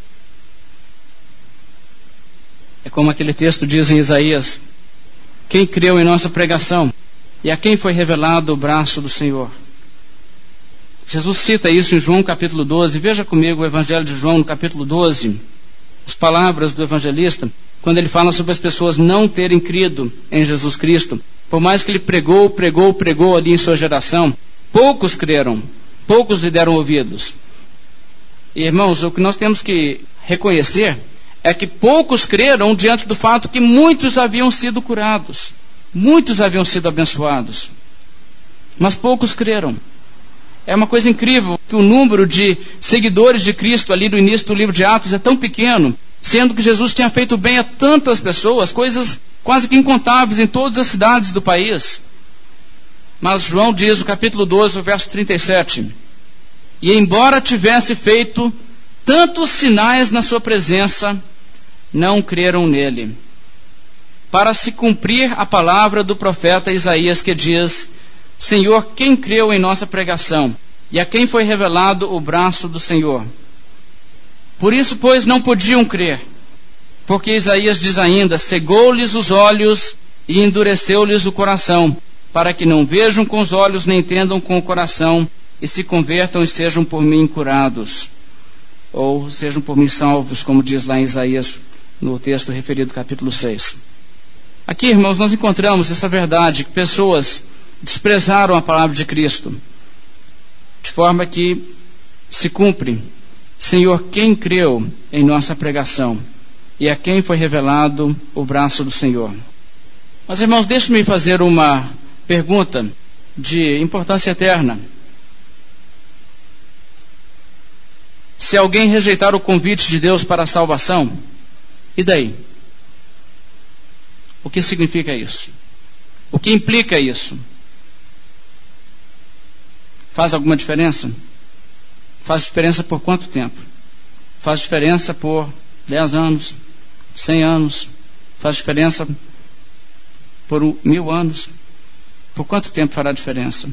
É como aquele texto diz em Isaías: quem creu em nossa pregação e a quem foi revelado o braço do Senhor. Jesus cita isso em João capítulo doze. Veja comigo o Evangelho de João no capítulo doze. As palavras do evangelista, quando ele fala sobre as pessoas não terem crido em Jesus Cristo. Por mais que ele pregou, pregou, pregou ali em sua geração, poucos creram, poucos lhe deram ouvidos. E, irmãos, o que nós temos que reconhecer é que poucos creram diante do fato que muitos haviam sido curados, muitos haviam sido abençoados, mas poucos creram. É uma coisa incrível que o número de seguidores de Cristo ali no início do livro de Atos é tão pequeno, sendo que Jesus tinha feito bem a tantas pessoas, coisas quase que incontáveis em todas as cidades do país. Mas João diz no capítulo doze, o verso trinta e sete, e embora tivesse feito tantos sinais na sua presença, não creram nele. Para se cumprir a palavra do profeta Isaías, que diz: Senhor, quem creu em nossa pregação? E a quem foi revelado o braço do Senhor? Por isso, pois, não podiam crer, porque Isaías diz ainda: cegou-lhes os olhos e endureceu-lhes o coração, para que não vejam com os olhos, nem entendam com o coração, e se convertam e sejam por mim curados, ou sejam por mim salvos, como diz lá em Isaías, no texto referido ao capítulo seis. Aqui, irmãos, nós encontramos essa verdade, que pessoas desprezaram a palavra de Cristo, de forma que se cumpre: Senhor, quem creu em nossa pregação? E a quem foi revelado o braço do Senhor? Mas, irmãos, deixe-me fazer uma pergunta de importância eterna. Se alguém rejeitar o convite de Deus para a salvação, e daí? O que significa isso? O que implica isso? Faz alguma diferença? Faz diferença por quanto tempo? Faz diferença por dez anos, cem anos? Faz diferença por mil anos? Por quanto tempo fará diferença?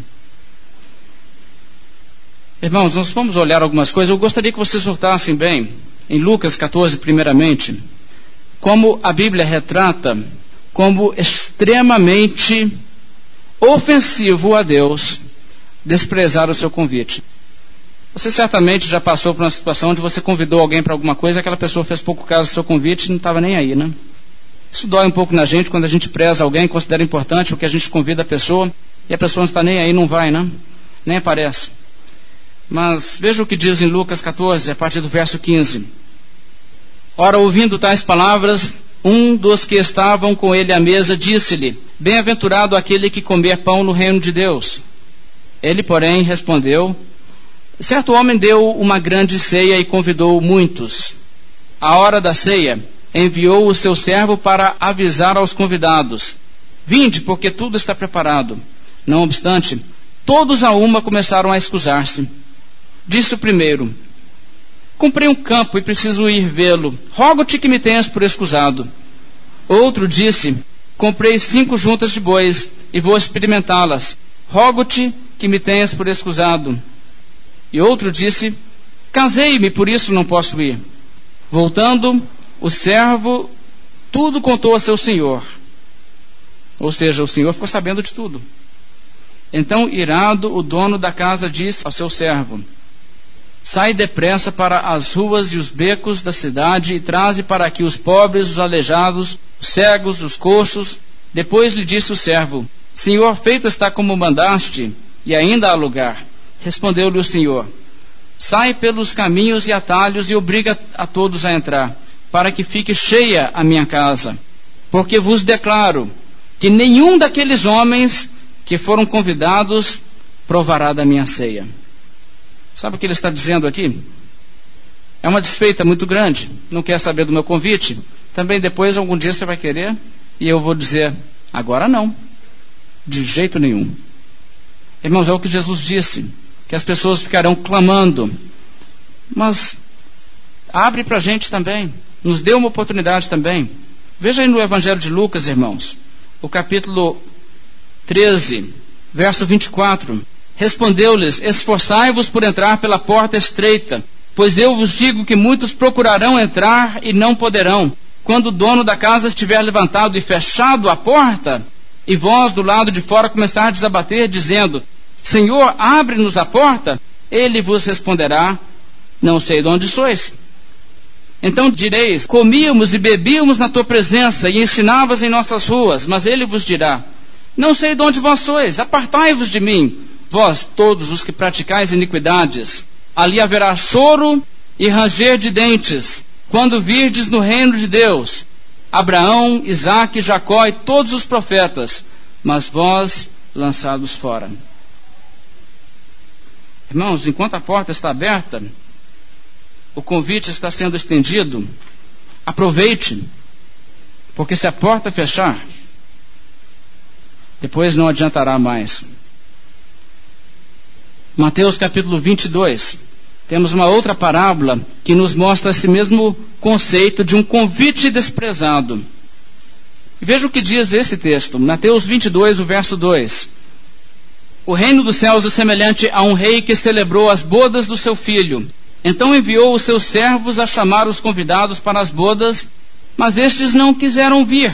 Irmãos, nós vamos olhar algumas coisas. Eu gostaria que vocês notassem bem, em Lucas catorze, primeiramente, como a Bíblia retrata como extremamente ofensivo a Deus desprezar o seu convite. Você certamente já passou por uma situação onde você convidou alguém para alguma coisa, aquela pessoa fez pouco caso do seu convite e não estava nem aí, né? Isso dói um pouco na gente quando a gente preza alguém, considera importante o que a gente convida a pessoa, e a pessoa não está nem aí, não vai, né? Nem aparece. Mas veja o que diz em Lucas catorze, a partir do verso quinze. Ora, ouvindo tais palavras, um dos que estavam com ele à mesa disse-lhe: bem-aventurado aquele que comer pão no reino de Deus. Ele, porém, respondeu: certo homem deu uma grande ceia e convidou muitos. À hora da ceia, enviou o seu servo para avisar aos convidados: vinde, porque tudo está preparado. Não obstante, todos a uma começaram a escusar-se. Disse o primeiro: comprei um campo e preciso ir vê-lo. Rogo-te que me tenhas por escusado. Outro disse: comprei cinco juntas de bois e vou experimentá-las. Rogo-te que me tenhas por escusado. E outro disse: casei-me, por isso não posso ir. Voltando, o servo tudo contou a seu senhor. Ou seja, o senhor ficou sabendo de tudo. Então, irado, o dono da casa disse ao seu servo: sai depressa para as ruas e os becos da cidade e traze para aqui os pobres, os aleijados, os cegos, os coxos. Depois lhe disse o servo: Senhor, feito está como mandaste, e ainda há lugar. Respondeu-lhe o Senhor: sai pelos caminhos e atalhos e obriga a todos a entrar, para que fique cheia a minha casa. Porque vos declaro que nenhum daqueles homens que foram convidados provará da minha ceia. Sabe o que ele está dizendo aqui? É uma desfeita muito grande. Não quer saber do meu convite? Também depois, algum dia você vai querer, e eu vou dizer: agora não, de jeito nenhum. Irmãos, é o que Jesus disse, que as pessoas ficarão clamando. Mas abre para a gente também, nos dê uma oportunidade também. Veja aí no Evangelho de Lucas, irmãos, o capítulo treze, verso vinte e quatro. Respondeu-lhes: esforçai-vos por entrar pela porta estreita, pois eu vos digo que muitos procurarão entrar e não poderão. Quando o dono da casa estiver levantado e fechado a porta, e vós do lado de fora começardes a bater, dizendo: Senhor, abre-nos a porta, ele vos responderá: não sei de onde sois. Então direis: comíamos e bebíamos na tua presença e ensinavas em nossas ruas. Mas ele vos dirá: não sei de onde vós sois, apartai-vos de mim, vós todos os que praticais iniquidades. Ali haverá choro e ranger de dentes, quando virdes no reino de Deus Abraão, Isaque, Jacó e todos os profetas, mas vós lançados fora. Irmãos, enquanto a porta está aberta, o convite está sendo estendido, aproveite, porque se a porta fechar, depois não adiantará mais. Mateus capítulo vinte e dois, temos uma outra parábola que nos mostra esse mesmo conceito de um convite desprezado. Veja o que diz esse texto, Mateus vinte e dois, o verso dois. O reino dos céus é semelhante a um rei que celebrou as bodas do seu filho. Então enviou os seus servos a chamar os convidados para as bodas, mas estes não quiseram vir.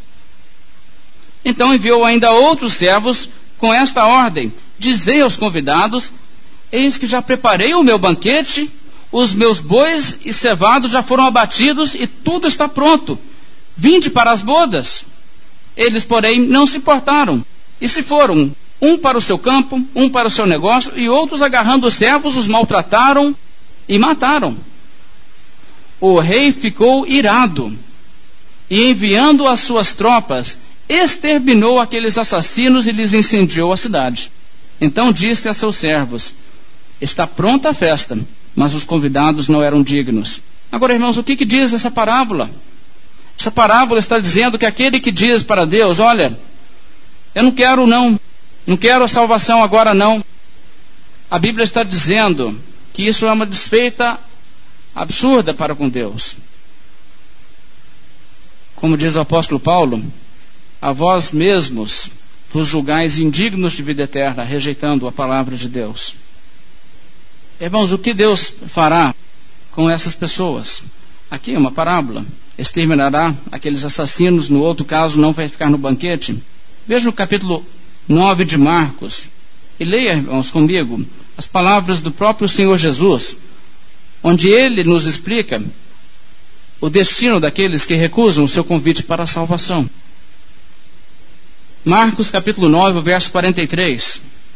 Então enviou ainda outros servos com esta ordem: dizei aos convidados: eis que já preparei o meu banquete, os meus bois e cevados já foram abatidos e tudo está pronto. Vinde para as bodas. Eles, porém, não se portaram e se foram, um para o seu campo, um para o seu negócio, e outros, agarrando os servos, os maltrataram e mataram. O rei ficou irado e, enviando as suas tropas, exterminou aqueles assassinos e lhes incendiou a cidade. Então disse a seus servos: está pronta a festa, mas os convidados não eram dignos. Agora, irmãos, o que, que diz essa parábola? Essa parábola está dizendo que aquele que diz para Deus: olha, eu não quero não, não quero a salvação agora não. A Bíblia está dizendo que isso é uma desfeita absurda para com Deus. Como diz o apóstolo Paulo: a vós mesmos vos julgais indignos de vida eterna, rejeitando a palavra de Deus. Irmãos, o que Deus fará com essas pessoas? Aqui é uma parábola. Exterminará aqueles assassinos, no outro caso não vai ficar no banquete. Veja o capítulo nove de Marcos e leia, irmãos, comigo as palavras do próprio Senhor Jesus, onde ele nos explica o destino daqueles que recusam o seu convite para a salvação. Marcos capítulo nove, verso quarenta e três.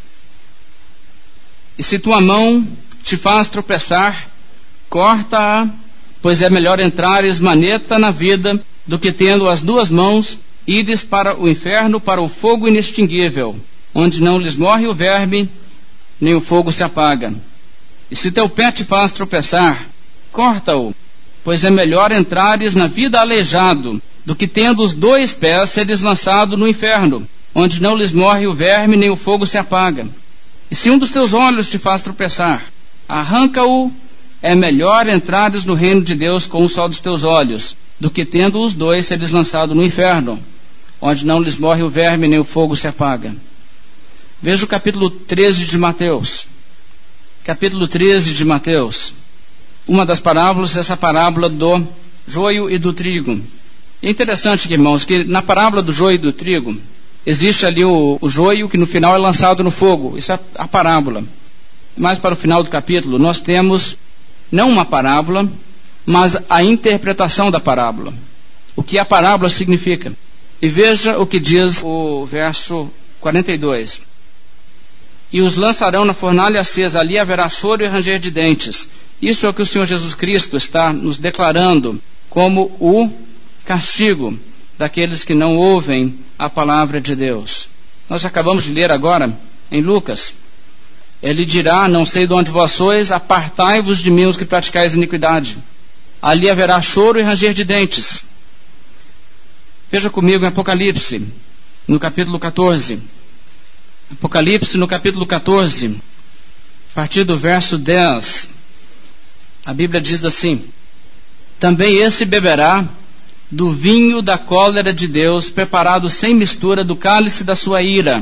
E se tua mão te faz tropeçar, corta-a, pois é melhor entrares maneta na vida do que, tendo as duas mãos, ides para o inferno, para o fogo inextinguível, onde não lhes morre o verme, nem o fogo se apaga. E se teu pé te faz tropeçar, corta-o, pois é melhor entrares na vida aleijado, do que, tendo os dois pés, seres lançado no inferno, onde não lhes morre o verme, nem o fogo se apaga. E se um dos teus olhos te faz tropeçar, arranca-o. É melhor entrares no reino de Deus com um só dos teus olhos, do que, tendo os dois, seres lançado no inferno, onde não lhes morre o verme, nem o fogo se apaga. Veja o capítulo treze de Mateus. Capítulo treze de Mateus. Uma das parábolas é essa parábola do joio e do trigo. É interessante, irmãos, que na parábola do joio e do trigo, existe ali o, o joio que no final é lançado no fogo. Isso é a parábola. Mais para o final do capítulo, nós temos não uma parábola, mas a interpretação da parábola. O que a parábola significa. E veja o que diz o verso quarenta e dois. E os lançarão na fornalha acesa, ali haverá choro e ranger de dentes. Isso é o que o Senhor Jesus Cristo está nos declarando como o castigo daqueles que não ouvem a palavra de Deus. Nós acabamos de ler agora em Lucas. Ele dirá: não sei de onde vós sois, apartai-vos de mim os que praticais iniquidade. Ali haverá choro e ranger de dentes. Veja comigo em Apocalipse, no capítulo catorze. Apocalipse, no capítulo catorze, a partir do verso dez, a Bíblia diz assim: também esse beberá do vinho da cólera de Deus, preparado sem mistura do cálice da sua ira,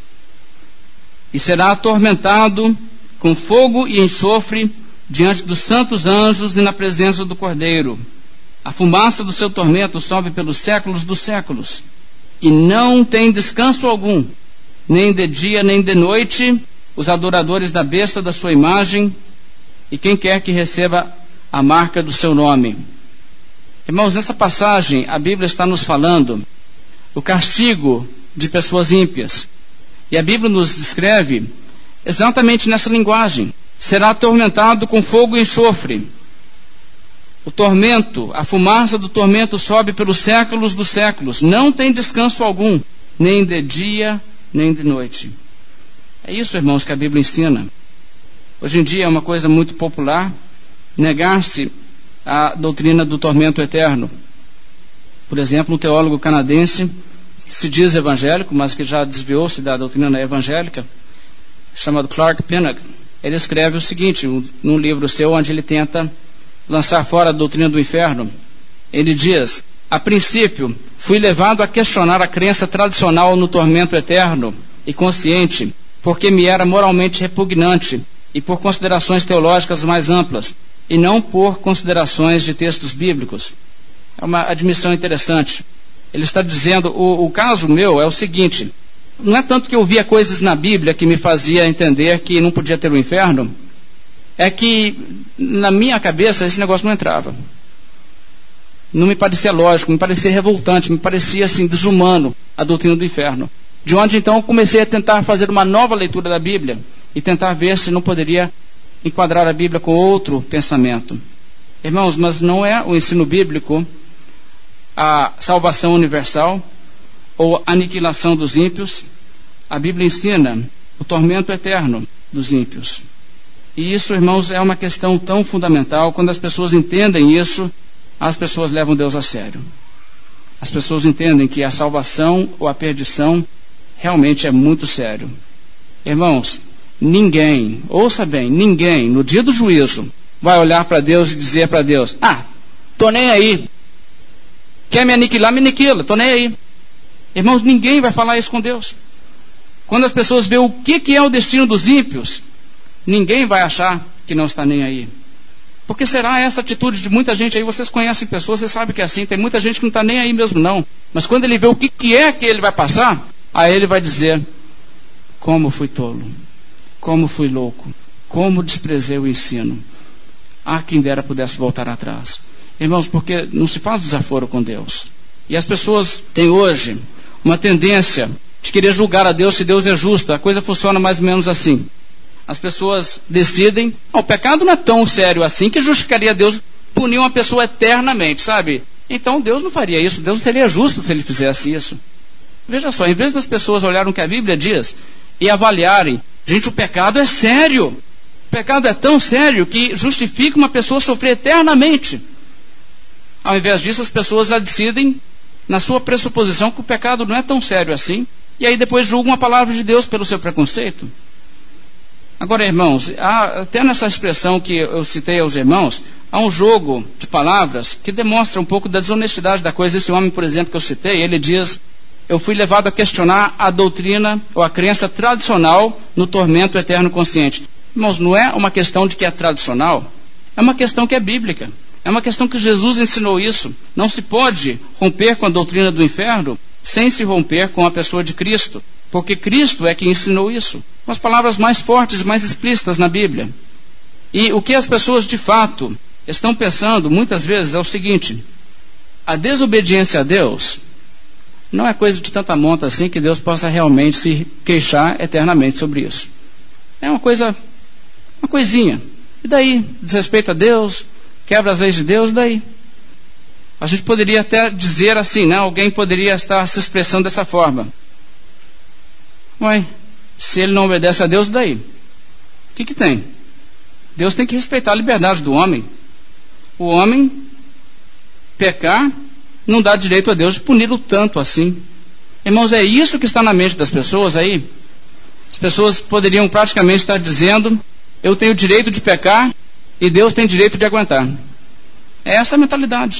e será atormentado com fogo e enxofre diante dos santos anjos e na presença do Cordeiro. A fumaça do seu tormento sobe pelos séculos dos séculos, e não tem descanso algum, nem de dia nem de noite, os adoradores da besta da sua imagem, e quem quer que receba a marca do seu nome. Irmãos, nessa passagem a Bíblia está nos falando o castigo de pessoas ímpias. E a Bíblia nos descreve exatamente nessa linguagem: será atormentado com fogo e enxofre. O tormento, a fumaça do tormento sobe pelos séculos dos séculos. Não tem descanso algum, nem de dia, nem de noite. É isso, irmãos, que a Bíblia ensina. Hoje em dia é uma coisa muito popular negar-se à doutrina do tormento eterno. Por exemplo, um teólogo canadense que se diz evangélico, mas que já desviou-se da doutrina evangélica, chamado Clark Pinnock, ele escreve o seguinte, num livro seu, onde ele tenta lançar fora a doutrina do inferno. Ele diz: a princípio, fui levado a questionar a crença tradicional no tormento eterno e consciente, porque me era moralmente repugnante e por considerações teológicas mais amplas, e não por considerações de textos bíblicos. É uma admissão interessante. Ele está dizendo, o, o caso meu é o seguinte: não é tanto que eu via coisas na Bíblia que me fazia entender que não podia ter o inferno, é que na minha cabeça esse negócio não entrava. Não me parecia lógico, me parecia revoltante, me parecia assim desumano a doutrina do inferno. De onde então eu comecei a tentar fazer uma nova leitura da Bíblia e tentar ver se não poderia enquadrar a Bíblia com outro pensamento. Irmãos, mas não é o ensino bíblico a salvação universal ou a aniquilação dos ímpios. A Bíblia ensina o tormento eterno dos ímpios. E isso, irmãos, é uma questão tão fundamental. Quando as pessoas entendem isso, as pessoas levam Deus a sério. As pessoas entendem que a salvação ou a perdição realmente é muito sério. Irmãos, ninguém, ouça bem, ninguém, no dia do juízo, vai olhar para Deus e dizer para Deus: ah, tô nem aí. Quer me aniquilar, me aniquila, tô nem aí. Irmãos, ninguém vai falar isso com Deus. Quando as pessoas veem o que, que é o destino dos ímpios, ninguém vai achar que não está nem aí. Porque será essa atitude de muita gente aí? Vocês conhecem pessoas, vocês sabem que é assim. Tem muita gente que não está nem aí mesmo não. Mas quando ele vê o que, que é que ele vai passar, aí ele vai dizer: como fui tolo, como fui louco, como desprezei o ensino. Ah, quem dera pudesse voltar atrás. Irmãos, porque não se faz desaforo com Deus. E as pessoas têm hoje uma tendência de querer julgar a Deus se Deus é justo. A coisa funciona mais ou menos assim. As pessoas decidem: oh, o pecado não é tão sério assim que justificaria Deus punir uma pessoa eternamente, sabe? Então Deus não faria isso, Deus não seria justo se ele fizesse isso. Veja só, em vez das pessoas olharem o que a Bíblia diz e avaliarem: gente, o pecado é sério. O pecado é tão sério que justifica uma pessoa sofrer eternamente. Ao invés disso, as pessoas já decidem, na sua pressuposição, que o pecado não é tão sério assim, e aí depois julgam a palavra de Deus pelo seu preconceito. Agora, irmãos, há, até nessa expressão que eu citei aos irmãos, há um jogo de palavras que demonstra um pouco da desonestidade da coisa. Esse homem, por exemplo, que eu citei, ele diz: eu fui levado a questionar a doutrina ou a crença tradicional no tormento eterno consciente. Irmãos, não é uma questão de que é tradicional, é uma questão que é bíblica. É uma questão que Jesus ensinou isso. Não se pode romper com a doutrina do inferno sem se romper com a pessoa de Cristo, porque Cristo é quem ensinou isso, com as palavras mais fortes e mais explícitas na Bíblia. E o que as pessoas de fato estão pensando muitas vezes é o seguinte: a desobediência a Deus não é coisa de tanta monta assim que Deus possa realmente se queixar eternamente sobre isso. É uma coisa, uma coisinha. E daí? Desrespeita a Deus, quebra as leis de Deus, daí? A gente poderia até dizer assim, né? Alguém poderia estar se expressando dessa forma: ué, se ele não obedece a Deus, daí? O que que tem? Deus tem que respeitar a liberdade do homem. O homem pecar não dá direito a Deus de puni-lo tanto assim. Irmãos, é isso que está na mente das pessoas aí. As pessoas poderiam praticamente estar dizendo: eu tenho direito de pecar e Deus tem direito de aguentar. É essa a mentalidade.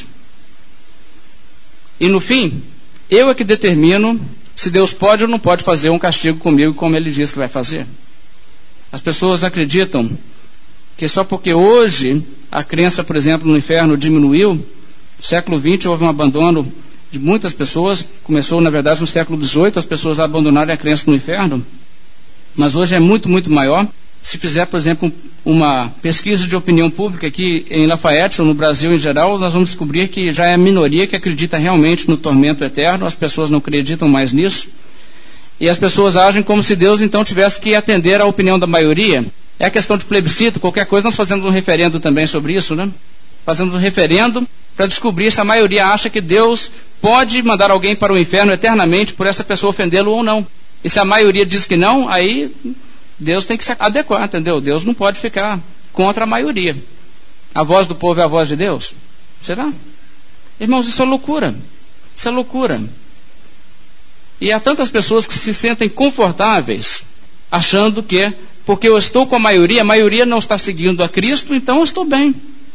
E no fim, eu é que determino se Deus pode ou não pode fazer um castigo comigo como Ele diz que vai fazer. As pessoas acreditam que só porque hoje a crença, por exemplo, no inferno diminuiu, no século vinte houve um abandono de muitas pessoas. Começou, na verdade, no século dezoito, as pessoas abandonarem a crença no inferno, mas hoje é muito, muito maior. Se fizer, por exemplo, uma pesquisa de opinião pública aqui em Lafayette, ou no Brasil em geral, nós vamos descobrir que já é a minoria que acredita realmente no tormento eterno. As pessoas não acreditam mais nisso. E as pessoas agem como se Deus então tivesse que atender à opinião da maioria. É a questão de plebiscito, qualquer coisa nós fazemos um referendo também sobre isso, né? Fazemos um referendo para descobrir se a maioria acha que Deus pode mandar alguém para o inferno eternamente por essa pessoa ofendê-lo ou não. E se a maioria diz que não, aí Deus tem que se adequar, entendeu? Deus não pode ficar contra a maioria. A voz do povo é a voz de Deus? Será? Irmãos, isso é loucura. Isso é loucura. E há tantas pessoas que se sentem confortáveis, achando que, porque eu estou com a maioria, a maioria não está seguindo a Cristo, então eu estou bem.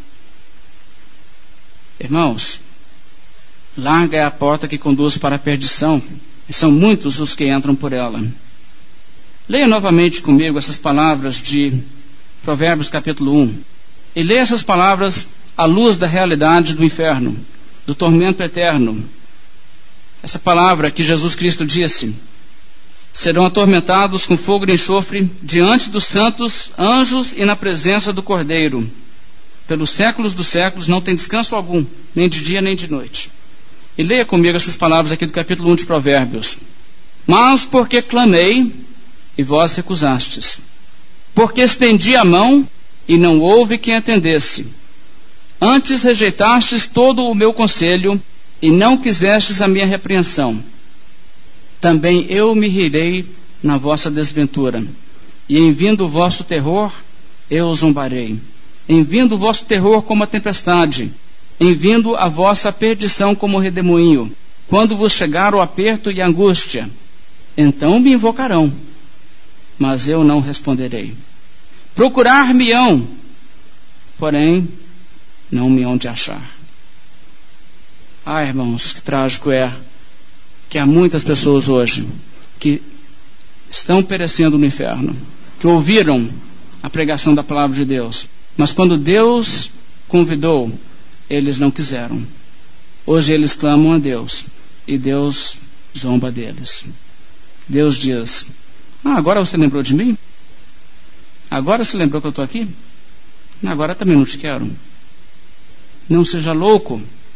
Irmãos, larga é a porta que conduz para a perdição, e são muitos os que entram por ela. Leia novamente comigo essas palavras de Provérbios capítulo um. E leia essas palavras à luz da realidade do inferno, do tormento eterno. Essa palavra que Jesus Cristo disse: serão atormentados com fogo e enxofre diante dos santos anjos e na presença do Cordeiro. Pelos séculos dos séculos não tem descanso algum, nem de dia nem de noite. E leia comigo essas palavras aqui do capítulo um de Provérbios. Mas porque clamei, e vós recusastes. Porque estendi a mão, e não houve quem atendesse. Antes rejeitastes todo o meu conselho, e não quisestes a minha repreensão. Também eu me rirei na vossa desventura, e em vindo o vosso terror, eu zombarei. Em vindo o vosso terror como a tempestade, em vindo a vossa perdição como o redemoinho, quando vos chegar o aperto e a angústia, então me invocarão, mas eu não responderei. Procurar-me-ão, porém não me hão de achar. Ah, irmãos, que trágico é que há muitas pessoas hoje que estão perecendo no inferno, que ouviram a pregação da palavra de Deus, mas quando Deus convidou, eles não quiseram. Hoje eles clamam a Deus e Deus zomba deles. Deus diz: ah, agora você lembrou de mim? Agora você lembrou que eu estou aqui? Agora também não te quero. Não seja louco.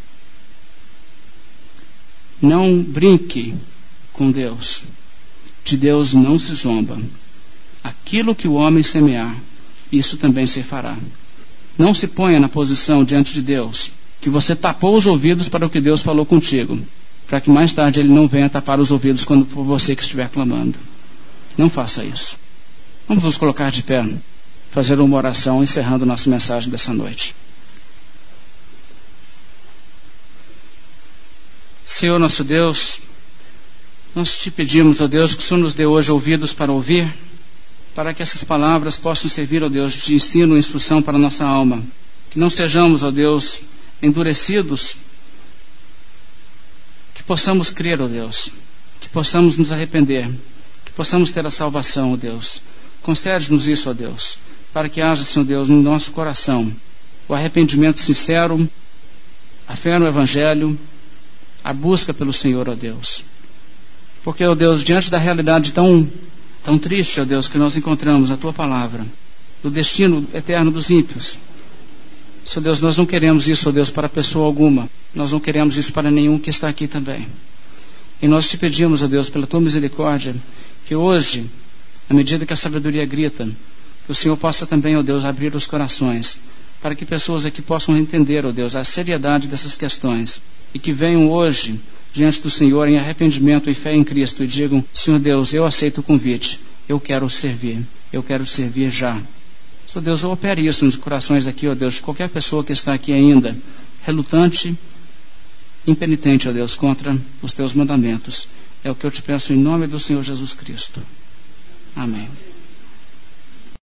Não brinque com Deus. De Deus não se zomba. Aquilo que o homem semear, isso também se fará. Não se ponha na posição diante de Deus que você tapou os ouvidos para o que Deus falou contigo, para que mais tarde Ele não venha tapar os ouvidos quando for você que estiver clamando. Não faça isso. Vamos nos colocar de pé, fazer uma oração, encerrando nossa mensagem dessa noite. Senhor nosso Deus, nós te pedimos, ó Deus, que o Senhor nos dê hoje ouvidos para ouvir, para que essas palavras possam servir, ó Deus, de ensino e instrução para a nossa alma. Que não sejamos, ó Deus, endurecidos, que possamos crer, ó Deus, que possamos nos arrepender, que possamos ter a salvação, ó Deus. Concede-nos isso, ó Deus, para que haja, Senhor Deus, no nosso coração o arrependimento sincero, a fé no Evangelho, a busca pelo Senhor, ó Deus. Porque, ó Deus, diante da realidade tão, tão triste, ó Deus, que nós encontramos na Tua Palavra, do destino eterno dos ímpios, Senhor Deus, nós não queremos isso, ó Deus, para pessoa alguma. Nós não queremos isso para nenhum que está aqui também. E nós te pedimos, ó Deus, pela Tua misericórdia, que hoje, à medida que a sabedoria grita, que o Senhor possa também, ó Deus, abrir os corações, para que pessoas aqui possam entender, ó Deus, a seriedade dessas questões, e que venham hoje diante do Senhor em arrependimento e fé em Cristo e digam: Senhor Deus, eu aceito o convite, eu quero servir, eu quero servir já. Senhor Deus, eu opere isso nos corações aqui, ó Deus, de qualquer pessoa que está aqui ainda, relutante, impenitente, ó Deus, contra os Teus mandamentos. É o que eu te peço em nome do Senhor Jesus Cristo. Amém.